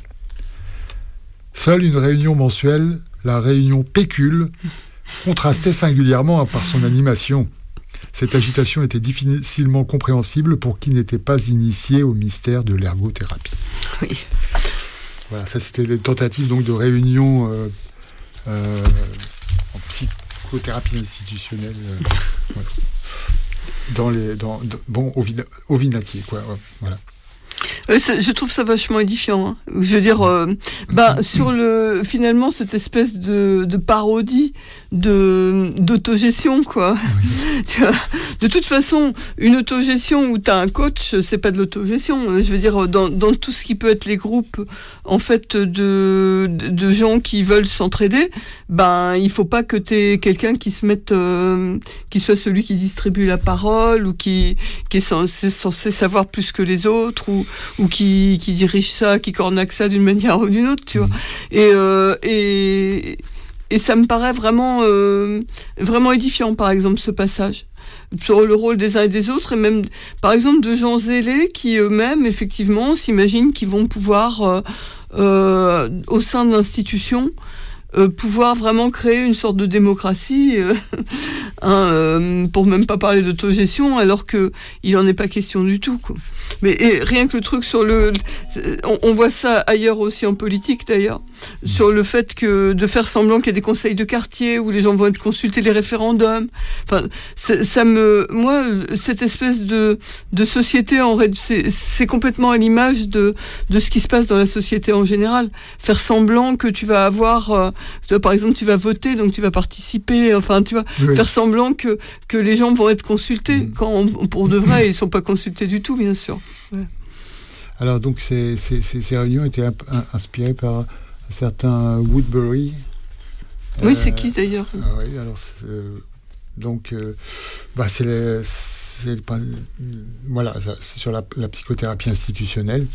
Seule une réunion mensuelle, la réunion Pécule, contrastait singulièrement par son animation. Cette agitation était difficilement compréhensible pour qui n'était pas initié au mystère de l'ergothérapie. Oui. Voilà, ça c'était les tentatives donc de réunion euh, euh, en psychothérapie institutionnelle. Euh, voilà. Dans les, dans, dans, bon, au, vina, au vinatier, quoi. Ouais, voilà. Euh, je trouve ça vachement édifiant. Hein. Je veux dire, euh, bah sur le finalement cette espèce de, de parodie de d'autogestion, quoi. Oui. Tu vois, de toute façon, une autogestion où t'as un coach, c'est pas de l'autogestion. Je veux dire, dans dans tout ce qui peut être les groupes, en fait, de de, de gens qui veulent s'entraider, ben il faut pas que t'aies quelqu'un qui se mette, euh, qui soit celui qui distribue la parole ou qui qui est censé, censé savoir plus que les autres ou ou qui, qui dirige ça, qui cornaque ça d'une manière ou d'une autre, tu vois. Et, euh, et, et ça me paraît vraiment, euh, vraiment édifiant, par exemple, ce passage, sur le rôle des uns et des autres, et même, par exemple, de gens zélés qui eux-mêmes, effectivement, s'imaginent qu'ils vont pouvoir, euh, euh, au sein de l'institution, Euh, pouvoir vraiment créer une sorte de démocratie, euh, hein, euh, pour même pas parler d'autogestion, alors que il en est pas question du tout, quoi. Mais et rien que le truc sur le, on, on voit ça ailleurs aussi en politique d'ailleurs, sur le fait que de faire semblant qu'il y a des conseils de quartier où les gens vont être consulter les référendums. Enfin, ça me, moi, cette espèce de de société en c'est, c'est complètement à l'image de de ce qui se passe dans la société en général. Faire semblant que tu vas avoir euh, Toi, par exemple, tu vas voter, donc tu vas participer. Enfin, tu vas oui. faire semblant que que les gens vont être consultés mmh. quand on, pour de vrai ils sont pas consultés du tout, bien sûr. Ouais. Alors, donc, ces, ces, ces, ces réunions étaient imp- inspirées par un certain Woodbury. Oui, euh, c'est qui d'ailleurs? Ah, oui, alors, c'est, euh, donc, euh, bah, c'est, les, c'est, voilà, c'est sur la, la psychothérapie institutionnelle.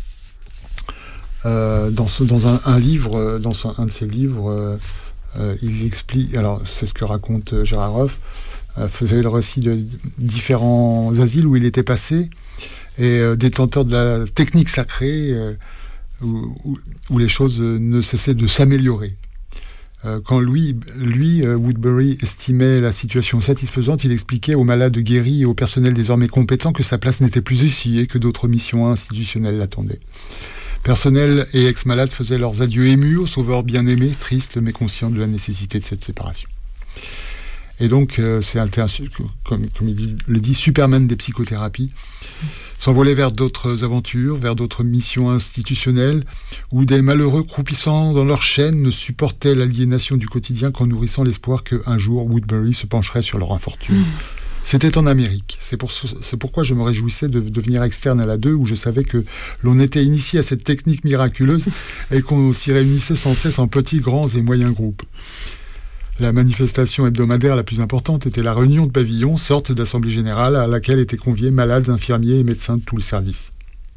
Euh, dans ce, dans un, un livre, dans un, un de ses livres, euh, euh, il explique. Alors, c'est ce que raconte euh, Gérard Hoff. Euh, faisait le récit de différents asiles où il était passé et euh, détenteur de la technique sacrée euh, où, où, où les choses euh, ne cessaient de s'améliorer. Euh, quand lui, lui euh, Woodbury, estimait la situation satisfaisante, il expliquait aux malades guéris et au personnel désormais compétent que sa place n'était plus ici et que d'autres missions institutionnelles l'attendaient. Personnel et ex-malades faisaient leurs adieux émus au sauveur bien-aimé, triste mais conscient de la nécessité de cette séparation. Et donc, euh, c'est un, comme, comme il dit, le dit, Superman des psychothérapies, s'envoler vers d'autres aventures, vers d'autres missions institutionnelles, où des malheureux croupissant dans leur chaîne ne supportaient l'aliénation du quotidien qu'en nourrissant l'espoir qu'un jour Woodbury se pencherait sur leur infortune. Mmh. C'était en Amérique. C'est, pour, c'est pourquoi je me réjouissais de devenir externe à la deux, où je savais que l'on était initié à cette technique miraculeuse et qu'on s'y réunissait sans cesse en petits, grands et moyens groupes. La manifestation hebdomadaire la plus importante était la réunion de pavillon, sorte d'assemblée générale à laquelle étaient conviés malades, infirmiers et médecins de tout le service.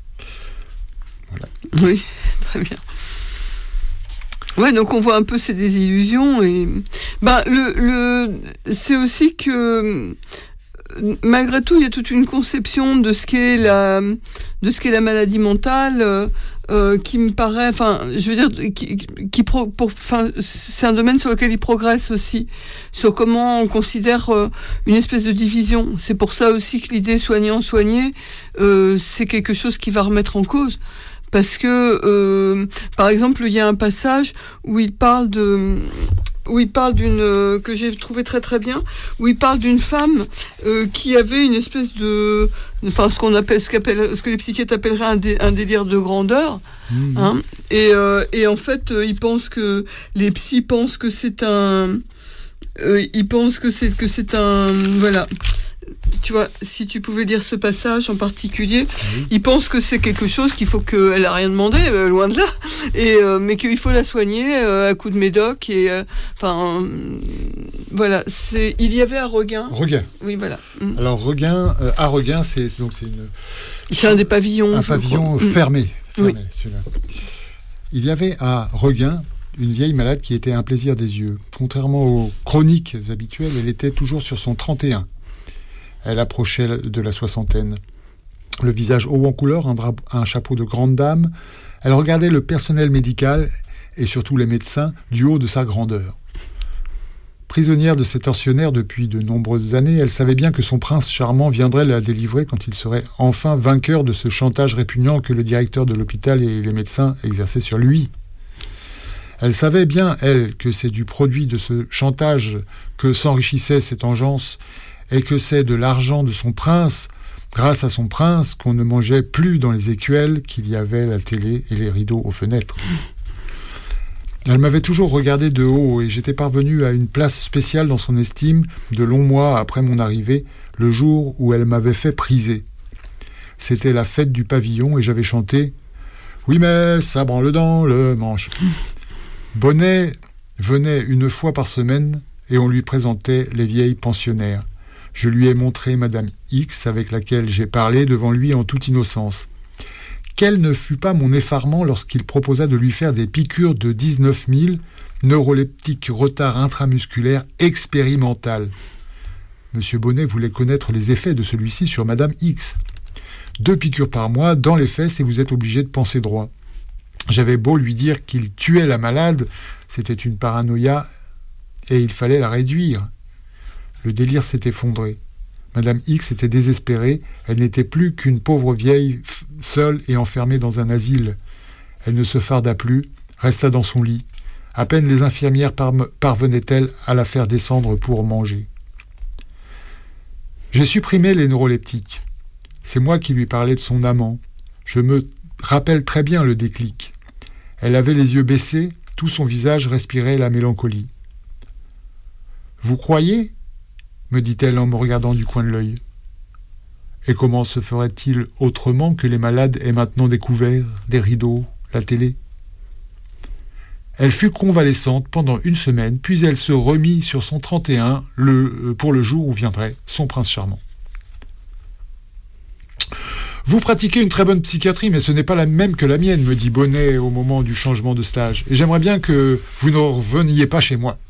Voilà. Oui, très bien. Ouais, donc on voit un peu ces désillusions et ben le le c'est aussi que malgré tout il y a toute une conception de ce qu'est la de ce qu'est la maladie mentale. Euh, Euh, qui me paraît, enfin, je veux dire, qui, qui pro, pour, enfin, c'est un domaine sur lequel il progresse aussi, sur comment on considère euh, une espèce de division. C'est pour ça aussi que l'idée soignant-soigné, euh, c'est quelque chose qui va remettre en cause. Parce que, euh, par exemple, il y a un passage où il parle de... où il parle d'une euh, que j'ai trouvé très très bien, où il parle d'une femme euh, qui avait une espèce de, enfin ce qu'on appelle, ce qu'appelle, ce que les psychiatres appelleraient un, dé, un délire de grandeur, mmh. hein, et euh, et en fait euh, ils pensent que les psys pensent que c'est un, euh, ils pensent que c'est que c'est un, voilà. Tu vois, si tu pouvais lire ce passage en particulier, oui. Il pense que c'est quelque chose qu'il faut qu'elle a rien demandé, euh, loin de là, et euh, mais qu'il faut la soigner euh, à coup de médoc et enfin euh, voilà. C'est il y avait à Reguin. Reguin. Oui, voilà. Alors Reguin, euh, à Reguin, c'est, c'est donc c'est une. C'est un des pavillons. Un pavillon crois. fermé. fermé oui. Celui-là. Il y avait à Reguin une vieille malade qui était un plaisir des yeux. Contrairement aux chroniques habituelles, elle était toujours sur son trente et un. Elle approchait de la soixantaine. Le visage haut en couleur, un, drap, un chapeau de grande dame. Elle regardait le personnel médical et surtout les médecins du haut de sa grandeur. Prisonnière de ces tortionnaires depuis de nombreuses années, elle savait bien que son prince charmant viendrait la délivrer quand il serait enfin vainqueur de ce chantage répugnant que le directeur de l'hôpital et les médecins exerçaient sur lui. Elle savait bien, elle, que c'est du produit de ce chantage que s'enrichissait cette engeance et que c'est de l'argent de son prince, grâce à son prince, qu'on ne mangeait plus dans les écuelles, qu'il y avait la télé et les rideaux aux fenêtres. Elle m'avait toujours regardé de haut et j'étais parvenu à une place spéciale dans son estime de longs mois après mon arrivée, le jour où elle m'avait fait priser. C'était la fête du pavillon et j'avais chanté « Oui mais ça branle dans le manche ». Bonnet venait une fois par semaine et on lui présentait les vieilles pensionnaires. Je lui ai montré Madame X, avec laquelle j'ai parlé devant lui en toute innocence. Quel ne fut pas mon effarement lorsqu'il proposa de lui faire des piqûres de dix-neuf mille, neuroleptiques retard intramusculaire expérimental. Monsieur Bonnet voulait connaître les effets de celui-ci sur Madame X. Deux piqûres par mois, dans les fesses, et vous êtes obligé de penser droit. J'avais beau lui dire qu'il tuait la malade, c'était une paranoïa, et il fallait la réduire. Le délire s'est effondré. Madame X était désespérée. Elle n'était plus qu'une pauvre vieille, f- seule et enfermée dans un asile. Elle ne se farda plus, resta dans son lit. À peine les infirmières par- parvenaient-elles à la faire descendre pour manger. J'ai supprimé les neuroleptiques. C'est moi qui lui parlais de son amant. Je me rappelle très bien le déclic. Elle avait les yeux baissés, tout son visage respirait la mélancolie. « Vous croyez ?» me dit-elle en me regardant du coin de l'œil. Et comment se ferait-il autrement que les malades aient maintenant découvert des rideaux, la télé ? Elle fut convalescente pendant une semaine, puis elle se remit sur son trente et un le, pour le jour où viendrait son prince charmant. Vous pratiquez une très bonne psychiatrie, mais ce n'est pas la même que la mienne, me dit Bonnet au moment du changement de stage. Et j'aimerais bien que vous ne reveniez pas chez moi.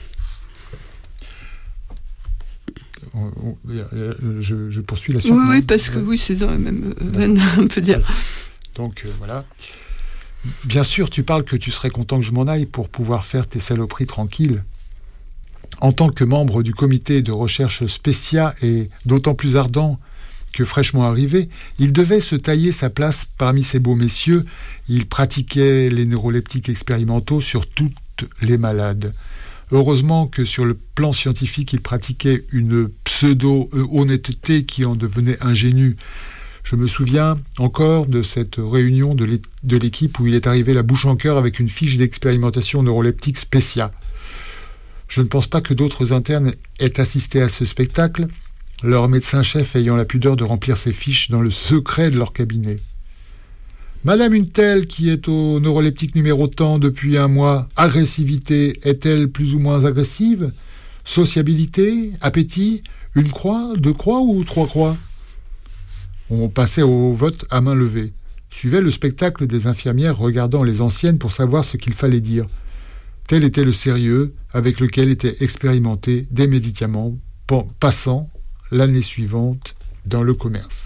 Je, je poursuis la suite. Oui, oui, parce que oui, c'est dans la même veine, on peut dire. Donc, euh, voilà. Bien sûr, tu parles que tu serais content que je m'en aille pour pouvoir faire tes saloperies tranquilles. En tant que membre du comité de recherche Specia et d'autant plus ardent que fraîchement arrivé, il devait se tailler sa place parmi ces beaux messieurs. Il pratiquait les neuroleptiques expérimentaux sur toutes les malades. Heureusement que sur le plan scientifique, il pratiquait une pseudo-honnêteté qui en devenait ingénue. Je me souviens encore de cette réunion de l'équipe où il est arrivé la bouche en cœur avec une fiche d'expérimentation neuroleptique Specia. Je ne pense pas que d'autres internes aient assisté à ce spectacle, leur médecin-chef ayant la pudeur de remplir ces fiches dans le secret de leur cabinet. Madame une telle qui est au neuroleptique numéro tant depuis un mois, agressivité, est-elle plus ou moins agressive ? Sociabilité, appétit, une croix, deux croix ou trois croix ? On passait au vote à main levée. Suivait le spectacle des infirmières regardant les anciennes pour savoir ce qu'il fallait dire. Tel était le sérieux avec lequel étaient expérimentés des médicaments passant l'année suivante dans le commerce.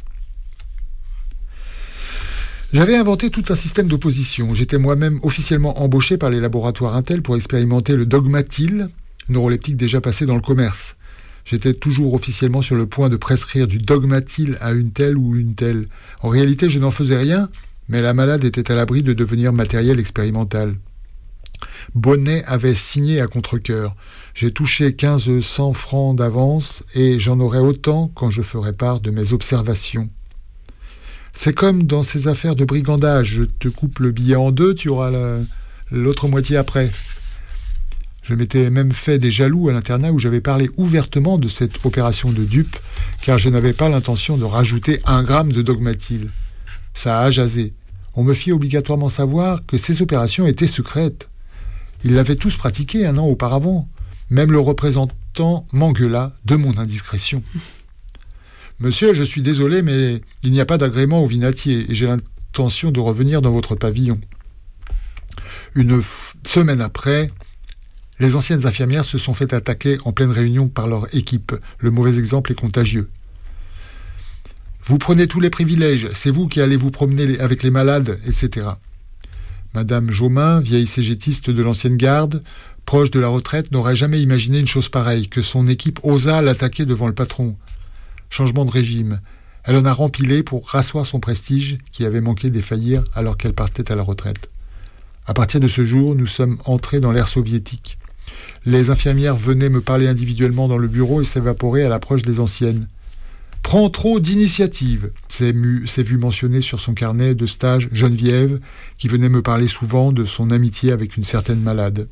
J'avais inventé tout un système d'opposition. J'étais moi-même officiellement embauché par les laboratoires Intel pour expérimenter le Dogmatil, neuroleptique déjà passé dans le commerce. J'étais toujours officiellement sur le point de prescrire du Dogmatil à une telle ou une telle. En réalité, je n'en faisais rien, mais la malade était à l'abri de devenir matériel expérimental. Bonnet avait signé à contre-cœur. J'ai touché quinze cents francs d'avance et j'en aurai autant quand je ferai part de mes observations. C'est comme dans ces affaires de brigandage. Je te coupe le billet en deux, tu auras la, l'autre moitié après. Je m'étais même fait des jaloux à l'internat où j'avais parlé ouvertement de cette opération de dupe, car je n'avais pas l'intention de rajouter un gramme de Dogmatil. Ça a jasé. On me fit obligatoirement savoir que ces opérations étaient secrètes. Ils l'avaient tous pratiqué un an auparavant. Même le représentant m'engueula de mon indiscrétion. « Monsieur, je suis désolé, mais il n'y a pas d'agrément au vinatier et j'ai l'intention de revenir dans votre pavillon. » Une f- semaine après, les anciennes infirmières se sont fait attaquer en pleine réunion par leur équipe. Le mauvais exemple est contagieux. « Vous prenez tous les privilèges, c'est vous qui allez vous promener avec les malades, et cetera » Madame Jaumin, vieille cégétiste de l'ancienne garde, proche de la retraite, n'aurait jamais imaginé une chose pareille, que son équipe osât l'attaquer devant le patron. Changement de régime. Elle en a rempilé pour rasseoir son prestige qui avait manqué défaillir alors qu'elle partait à la retraite. À partir de ce jour, nous sommes entrés dans l'ère soviétique. Les infirmières venaient me parler individuellement dans le bureau et s'évaporaient à l'approche des anciennes. « Prends trop d'initiative !» s'est vu mentionner sur son carnet de stage Geneviève, qui venait me parler souvent de son amitié avec une certaine malade.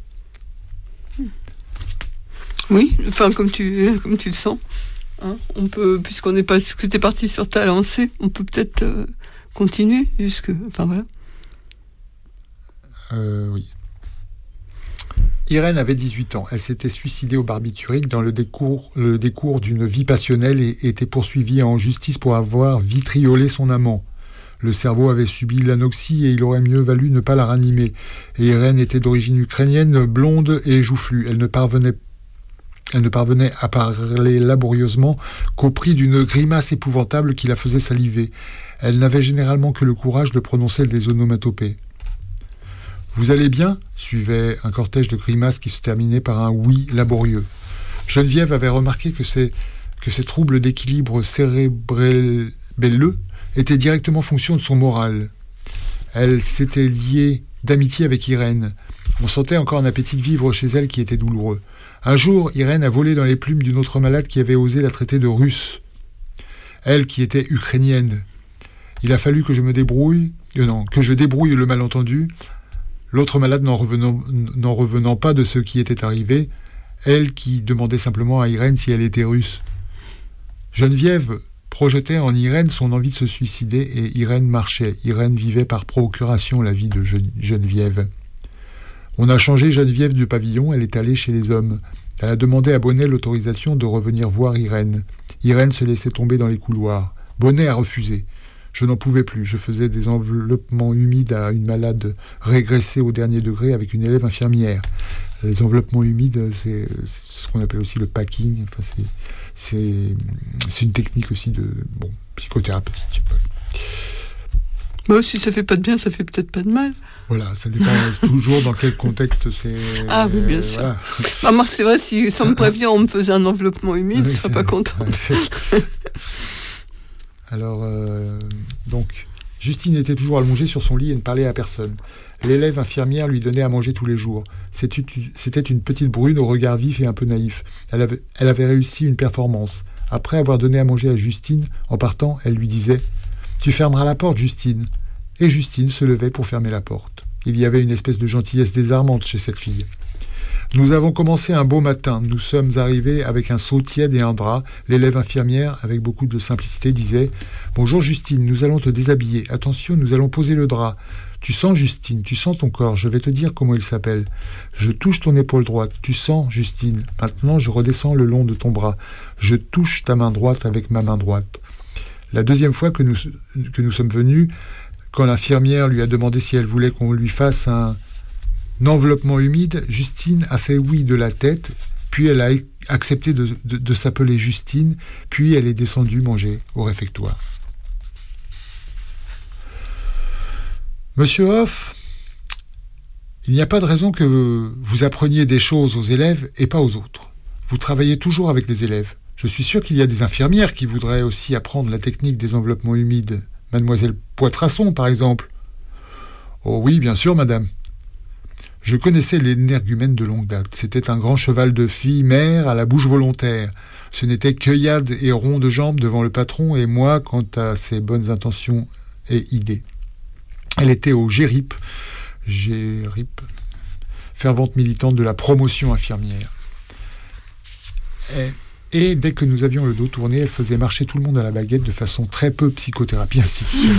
Oui, enfin comme tu, comme tu le sens. Hein, on peut, puisqu'on est pas, que t'es parti sur ta lancée, on peut peut-être euh, continuer jusque, enfin voilà. Euh, oui. Irène avait dix-huit ans. Elle s'était suicidée au barbiturique dans le décours, le décours d'une vie passionnelle et était poursuivie en justice pour avoir vitriolé son amant. Le cerveau avait subi l'anoxie et il aurait mieux valu ne pas la ranimer. Et Irène était d'origine ukrainienne, blonde et joufflue. Elle ne parvenait Elle ne parvenait à parler laborieusement qu'au prix d'une grimace épouvantable qui la faisait saliver. Elle n'avait généralement que le courage de prononcer des onomatopées. « Vous allez bien ?» suivait un cortège de grimaces qui se terminait par un « oui » laborieux. Geneviève avait remarqué que ces, que ces troubles d'équilibre cérébelleux étaient directement fonction de son moral. Elle s'était liée d'amitié avec Irène. On sentait encore un appétit de vivre chez elle qui était douloureux. Un jour, Irène a volé dans les plumes d'une autre malade qui avait osé la traiter de russe. Elle qui était ukrainienne. Il a fallu que je me débrouille, euh non, que je débrouille le malentendu. L'autre malade n'en revenant, n'en revenant pas de ce qui était arrivé, elle qui demandait simplement à Irène si elle était russe. Geneviève projetait en Irène son envie de se suicider et Irène marchait. Irène vivait par procuration la vie de Geneviève. On a changé Geneviève du pavillon, elle est allée chez les hommes. Elle a demandé à Bonnet l'autorisation de revenir voir Irène. Irène se laissait tomber dans les couloirs. Bonnet a refusé. Je n'en pouvais plus. Je faisais des enveloppements humides à une malade régressée au dernier degré avec une élève infirmière. Les enveloppements humides, c'est, c'est ce qu'on appelle aussi le packing. Enfin, c'est, c'est, c'est une technique aussi de bon, psychothérapeutique. Moi, si ça fait pas de bien, ça fait peut-être pas de mal. Voilà, ça dépend toujours dans quel contexte c'est... Ah oui, bien sûr. Voilà. Bah, Marc, c'est vrai, si sans me prévenir, on me faisait un enveloppement humide, oui, je serais pas content. Alors, euh, donc, Justine était toujours allongée sur son lit et ne parlait à personne. L'élève infirmière lui donnait à manger tous les jours. C'était une petite brune au regard vif et un peu naïf. Elle avait, elle avait réussi une performance. Après avoir donné à manger à Justine, en partant, elle lui disait « Tu fermeras la porte, Justine ». Et Justine se levait pour fermer la porte. Il y avait une espèce de gentillesse désarmante chez cette fille. Nous avons commencé un beau matin. Nous sommes arrivés avec un seau tiède et un drap. L'élève infirmière, avec beaucoup de simplicité, disait « Bonjour Justine, nous allons te déshabiller. Attention, nous allons poser le drap. Tu sens, Justine, tu sens ton corps. Je vais te dire comment il s'appelle. Je touche ton épaule droite. Tu sens, Justine. Maintenant, je redescends le long de ton bras. Je touche ta main droite avec ma main droite. » La deuxième fois que nous, que nous sommes venus, quand l'infirmière lui a demandé si elle voulait qu'on lui fasse un enveloppement humide, Justine a fait oui de la tête, puis elle a accepté de, de, de s'appeler Justine, puis elle est descendue manger au réfectoire. Monsieur Hoff, il n'y a pas de raison que vous appreniez des choses aux élèves et pas aux autres. Vous travaillez toujours avec les élèves. Je suis sûr qu'il y a des infirmières qui voudraient aussi apprendre la technique des enveloppements humides. Mademoiselle Poitrasson, par exemple. Oh oui, bien sûr, madame. Je connaissais l'énergumène de longue date. C'était un grand cheval de fille mère à la bouche volontaire. Ce n'était qu'œillade et rond de jambes devant le patron et moi quant à ses bonnes intentions et idées. Elle était au G R I P, G R I P, fervente militante de la promotion infirmière. Et, et dès que nous avions le dos tourné, elle faisait marcher tout le monde à la baguette de façon très peu psychothérapie institutionnelle.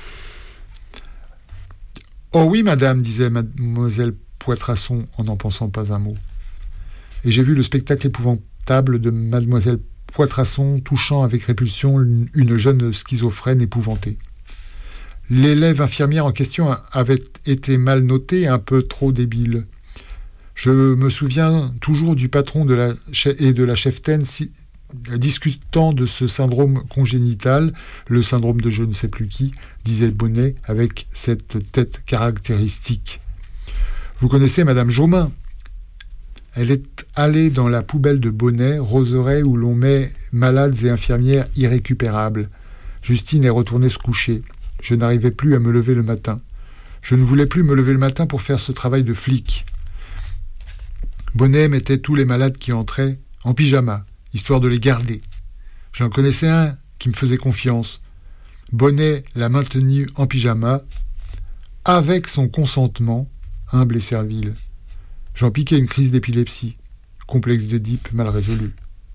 « Oh oui, madame, disait mademoiselle Poitrasson en n'en pensant pas un mot. Et j'ai vu le spectacle épouvantable de mademoiselle Poitrasson touchant avec répulsion une jeune schizophrène épouvantée. L'élève infirmière en question avait été mal notée, un peu trop débile. Je me souviens toujours du patron de la et de la cheftaine si, discutant de ce syndrome congénital, le syndrome de je ne sais plus qui, disait Bonnet avec cette tête caractéristique. Vous connaissez Madame Jaumin ? Elle est allée dans la poubelle de Bonnet, roseraie où l'on met malades et infirmières irrécupérables. Justine est retournée se coucher. Je n'arrivais plus à me lever le matin. Je ne voulais plus me lever le matin pour faire ce travail de flic. Bonnet mettait tous les malades qui entraient en pyjama, histoire de les garder. J'en connaissais un qui me faisait confiance. Bonnet l'a maintenu en pyjama, avec son consentement, humble et servile. J'en piquais une crise d'épilepsie, complexe d'Oedipe mal résolu.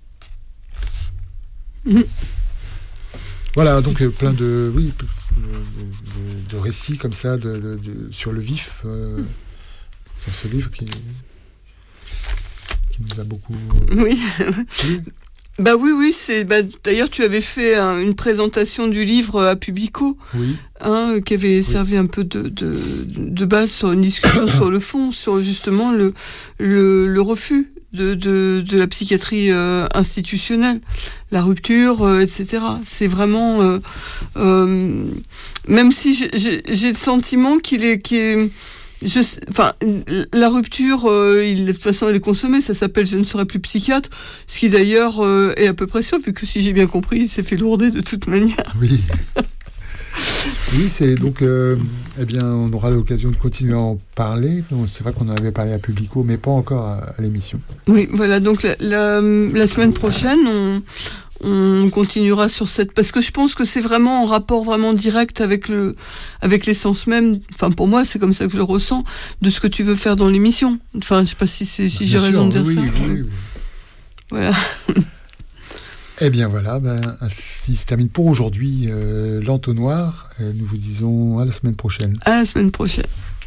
Mmh. Voilà, donc euh, plein de, oui, de, de, de récits comme ça, de, de, de, sur le vif, euh, dans ce livre qui, qui nous a beaucoup... Euh, oui. oui. Bah oui, oui, c'est. Bah, d'ailleurs, tu avais fait hein, une présentation du livre à Publico, oui. hein, qui avait oui. servi un peu de, de, de base sur une discussion sur le fond, sur justement le, le, le refus de, de, de la psychiatrie euh, institutionnelle, la rupture, euh, et cetera. C'est vraiment, euh, euh, même si j'ai, j'ai, j'ai le sentiment qu'il est, qu'il est Je, enfin, la rupture, euh, il, de toute façon, elle est consommée. Ça s'appelle « Je ne serai plus psychiatre », ce qui d'ailleurs euh, est à peu près sûr, vu que si j'ai bien compris, il s'est fait lourder de toute manière. Oui. Oui, c'est donc, euh, eh bien, on aura l'occasion de continuer à en parler. C'est vrai qu'on en avait parlé à Publico, mais pas encore à, à l'émission. Oui, voilà. Donc la, la, la semaine prochaine, on. On continuera sur cette, parce que je pense que c'est vraiment en rapport vraiment direct avec le, avec l'essence même. Enfin, pour moi, c'est comme ça que je le ressens de ce que tu veux faire dans l'émission. Enfin, je sais pas si c'est, si j'ai sûr, raison de dire oui, ça. Oui, oui. Voilà. Eh bien voilà, ben, ainsi se termine pour aujourd'hui euh, l'entonnoir. Euh, nous vous disons à la semaine prochaine. À la semaine prochaine.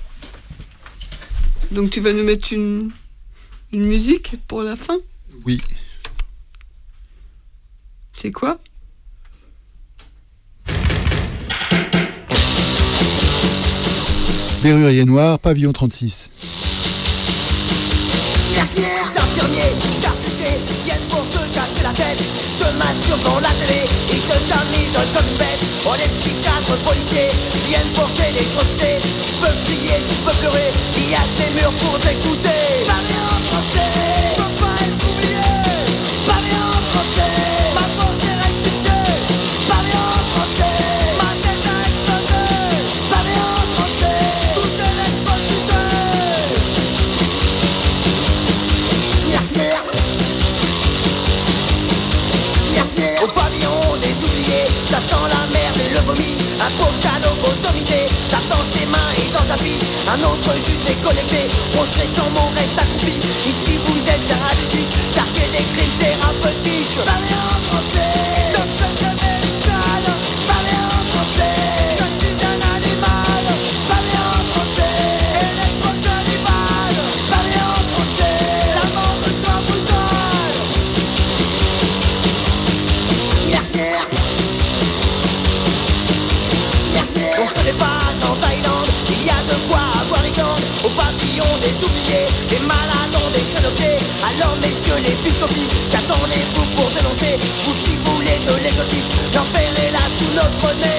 Donc tu vas nous mettre une, une musique pour la fin ? Oui. C'est quoi ? Berrurier Noir, pavillon trente-six. Les infirmiers, charcutiers viennent pour te casser la tête. Tu te masturbes dans la télé, ils te jamisent comme une bête. Oh, les psychiatres, policiers viennent pour t'électrocuter. Tu peux crier, tu peux pleurer, il y a des murs pour t'écouter. Paris en français, je veux pas être oublié. Paris en français, ma force est rectifiée. Paris en français, ma tête a explosé. Paris en français, tout électrocuté. Au pavillon des oubliés, ça sent la merde et le vomi. Un pauvre cadeau automisé, tape dans ses mains et dans sa piste. Un autre juste déconnecté, prostré sans mots, reste accroupi. Ici vous êtes à des juifs, quartier des crimes thérapeutiques. Parlez en français, top secret médical. Parlez en français, je suis un animal. Parlez en français, électro-cannibale. Parlez en français, la mort ultra brutale. On se n'est pas en Thaïlande, il y a de quoi avoir les glandes. Au pavillon des oubliés, des malades ont des chenopiers. Alors messieurs les piscopies, qu'attendez-vous pour dénoncer? Vous qui voulez de l'exotisme, l'enfer est là sous notre nez.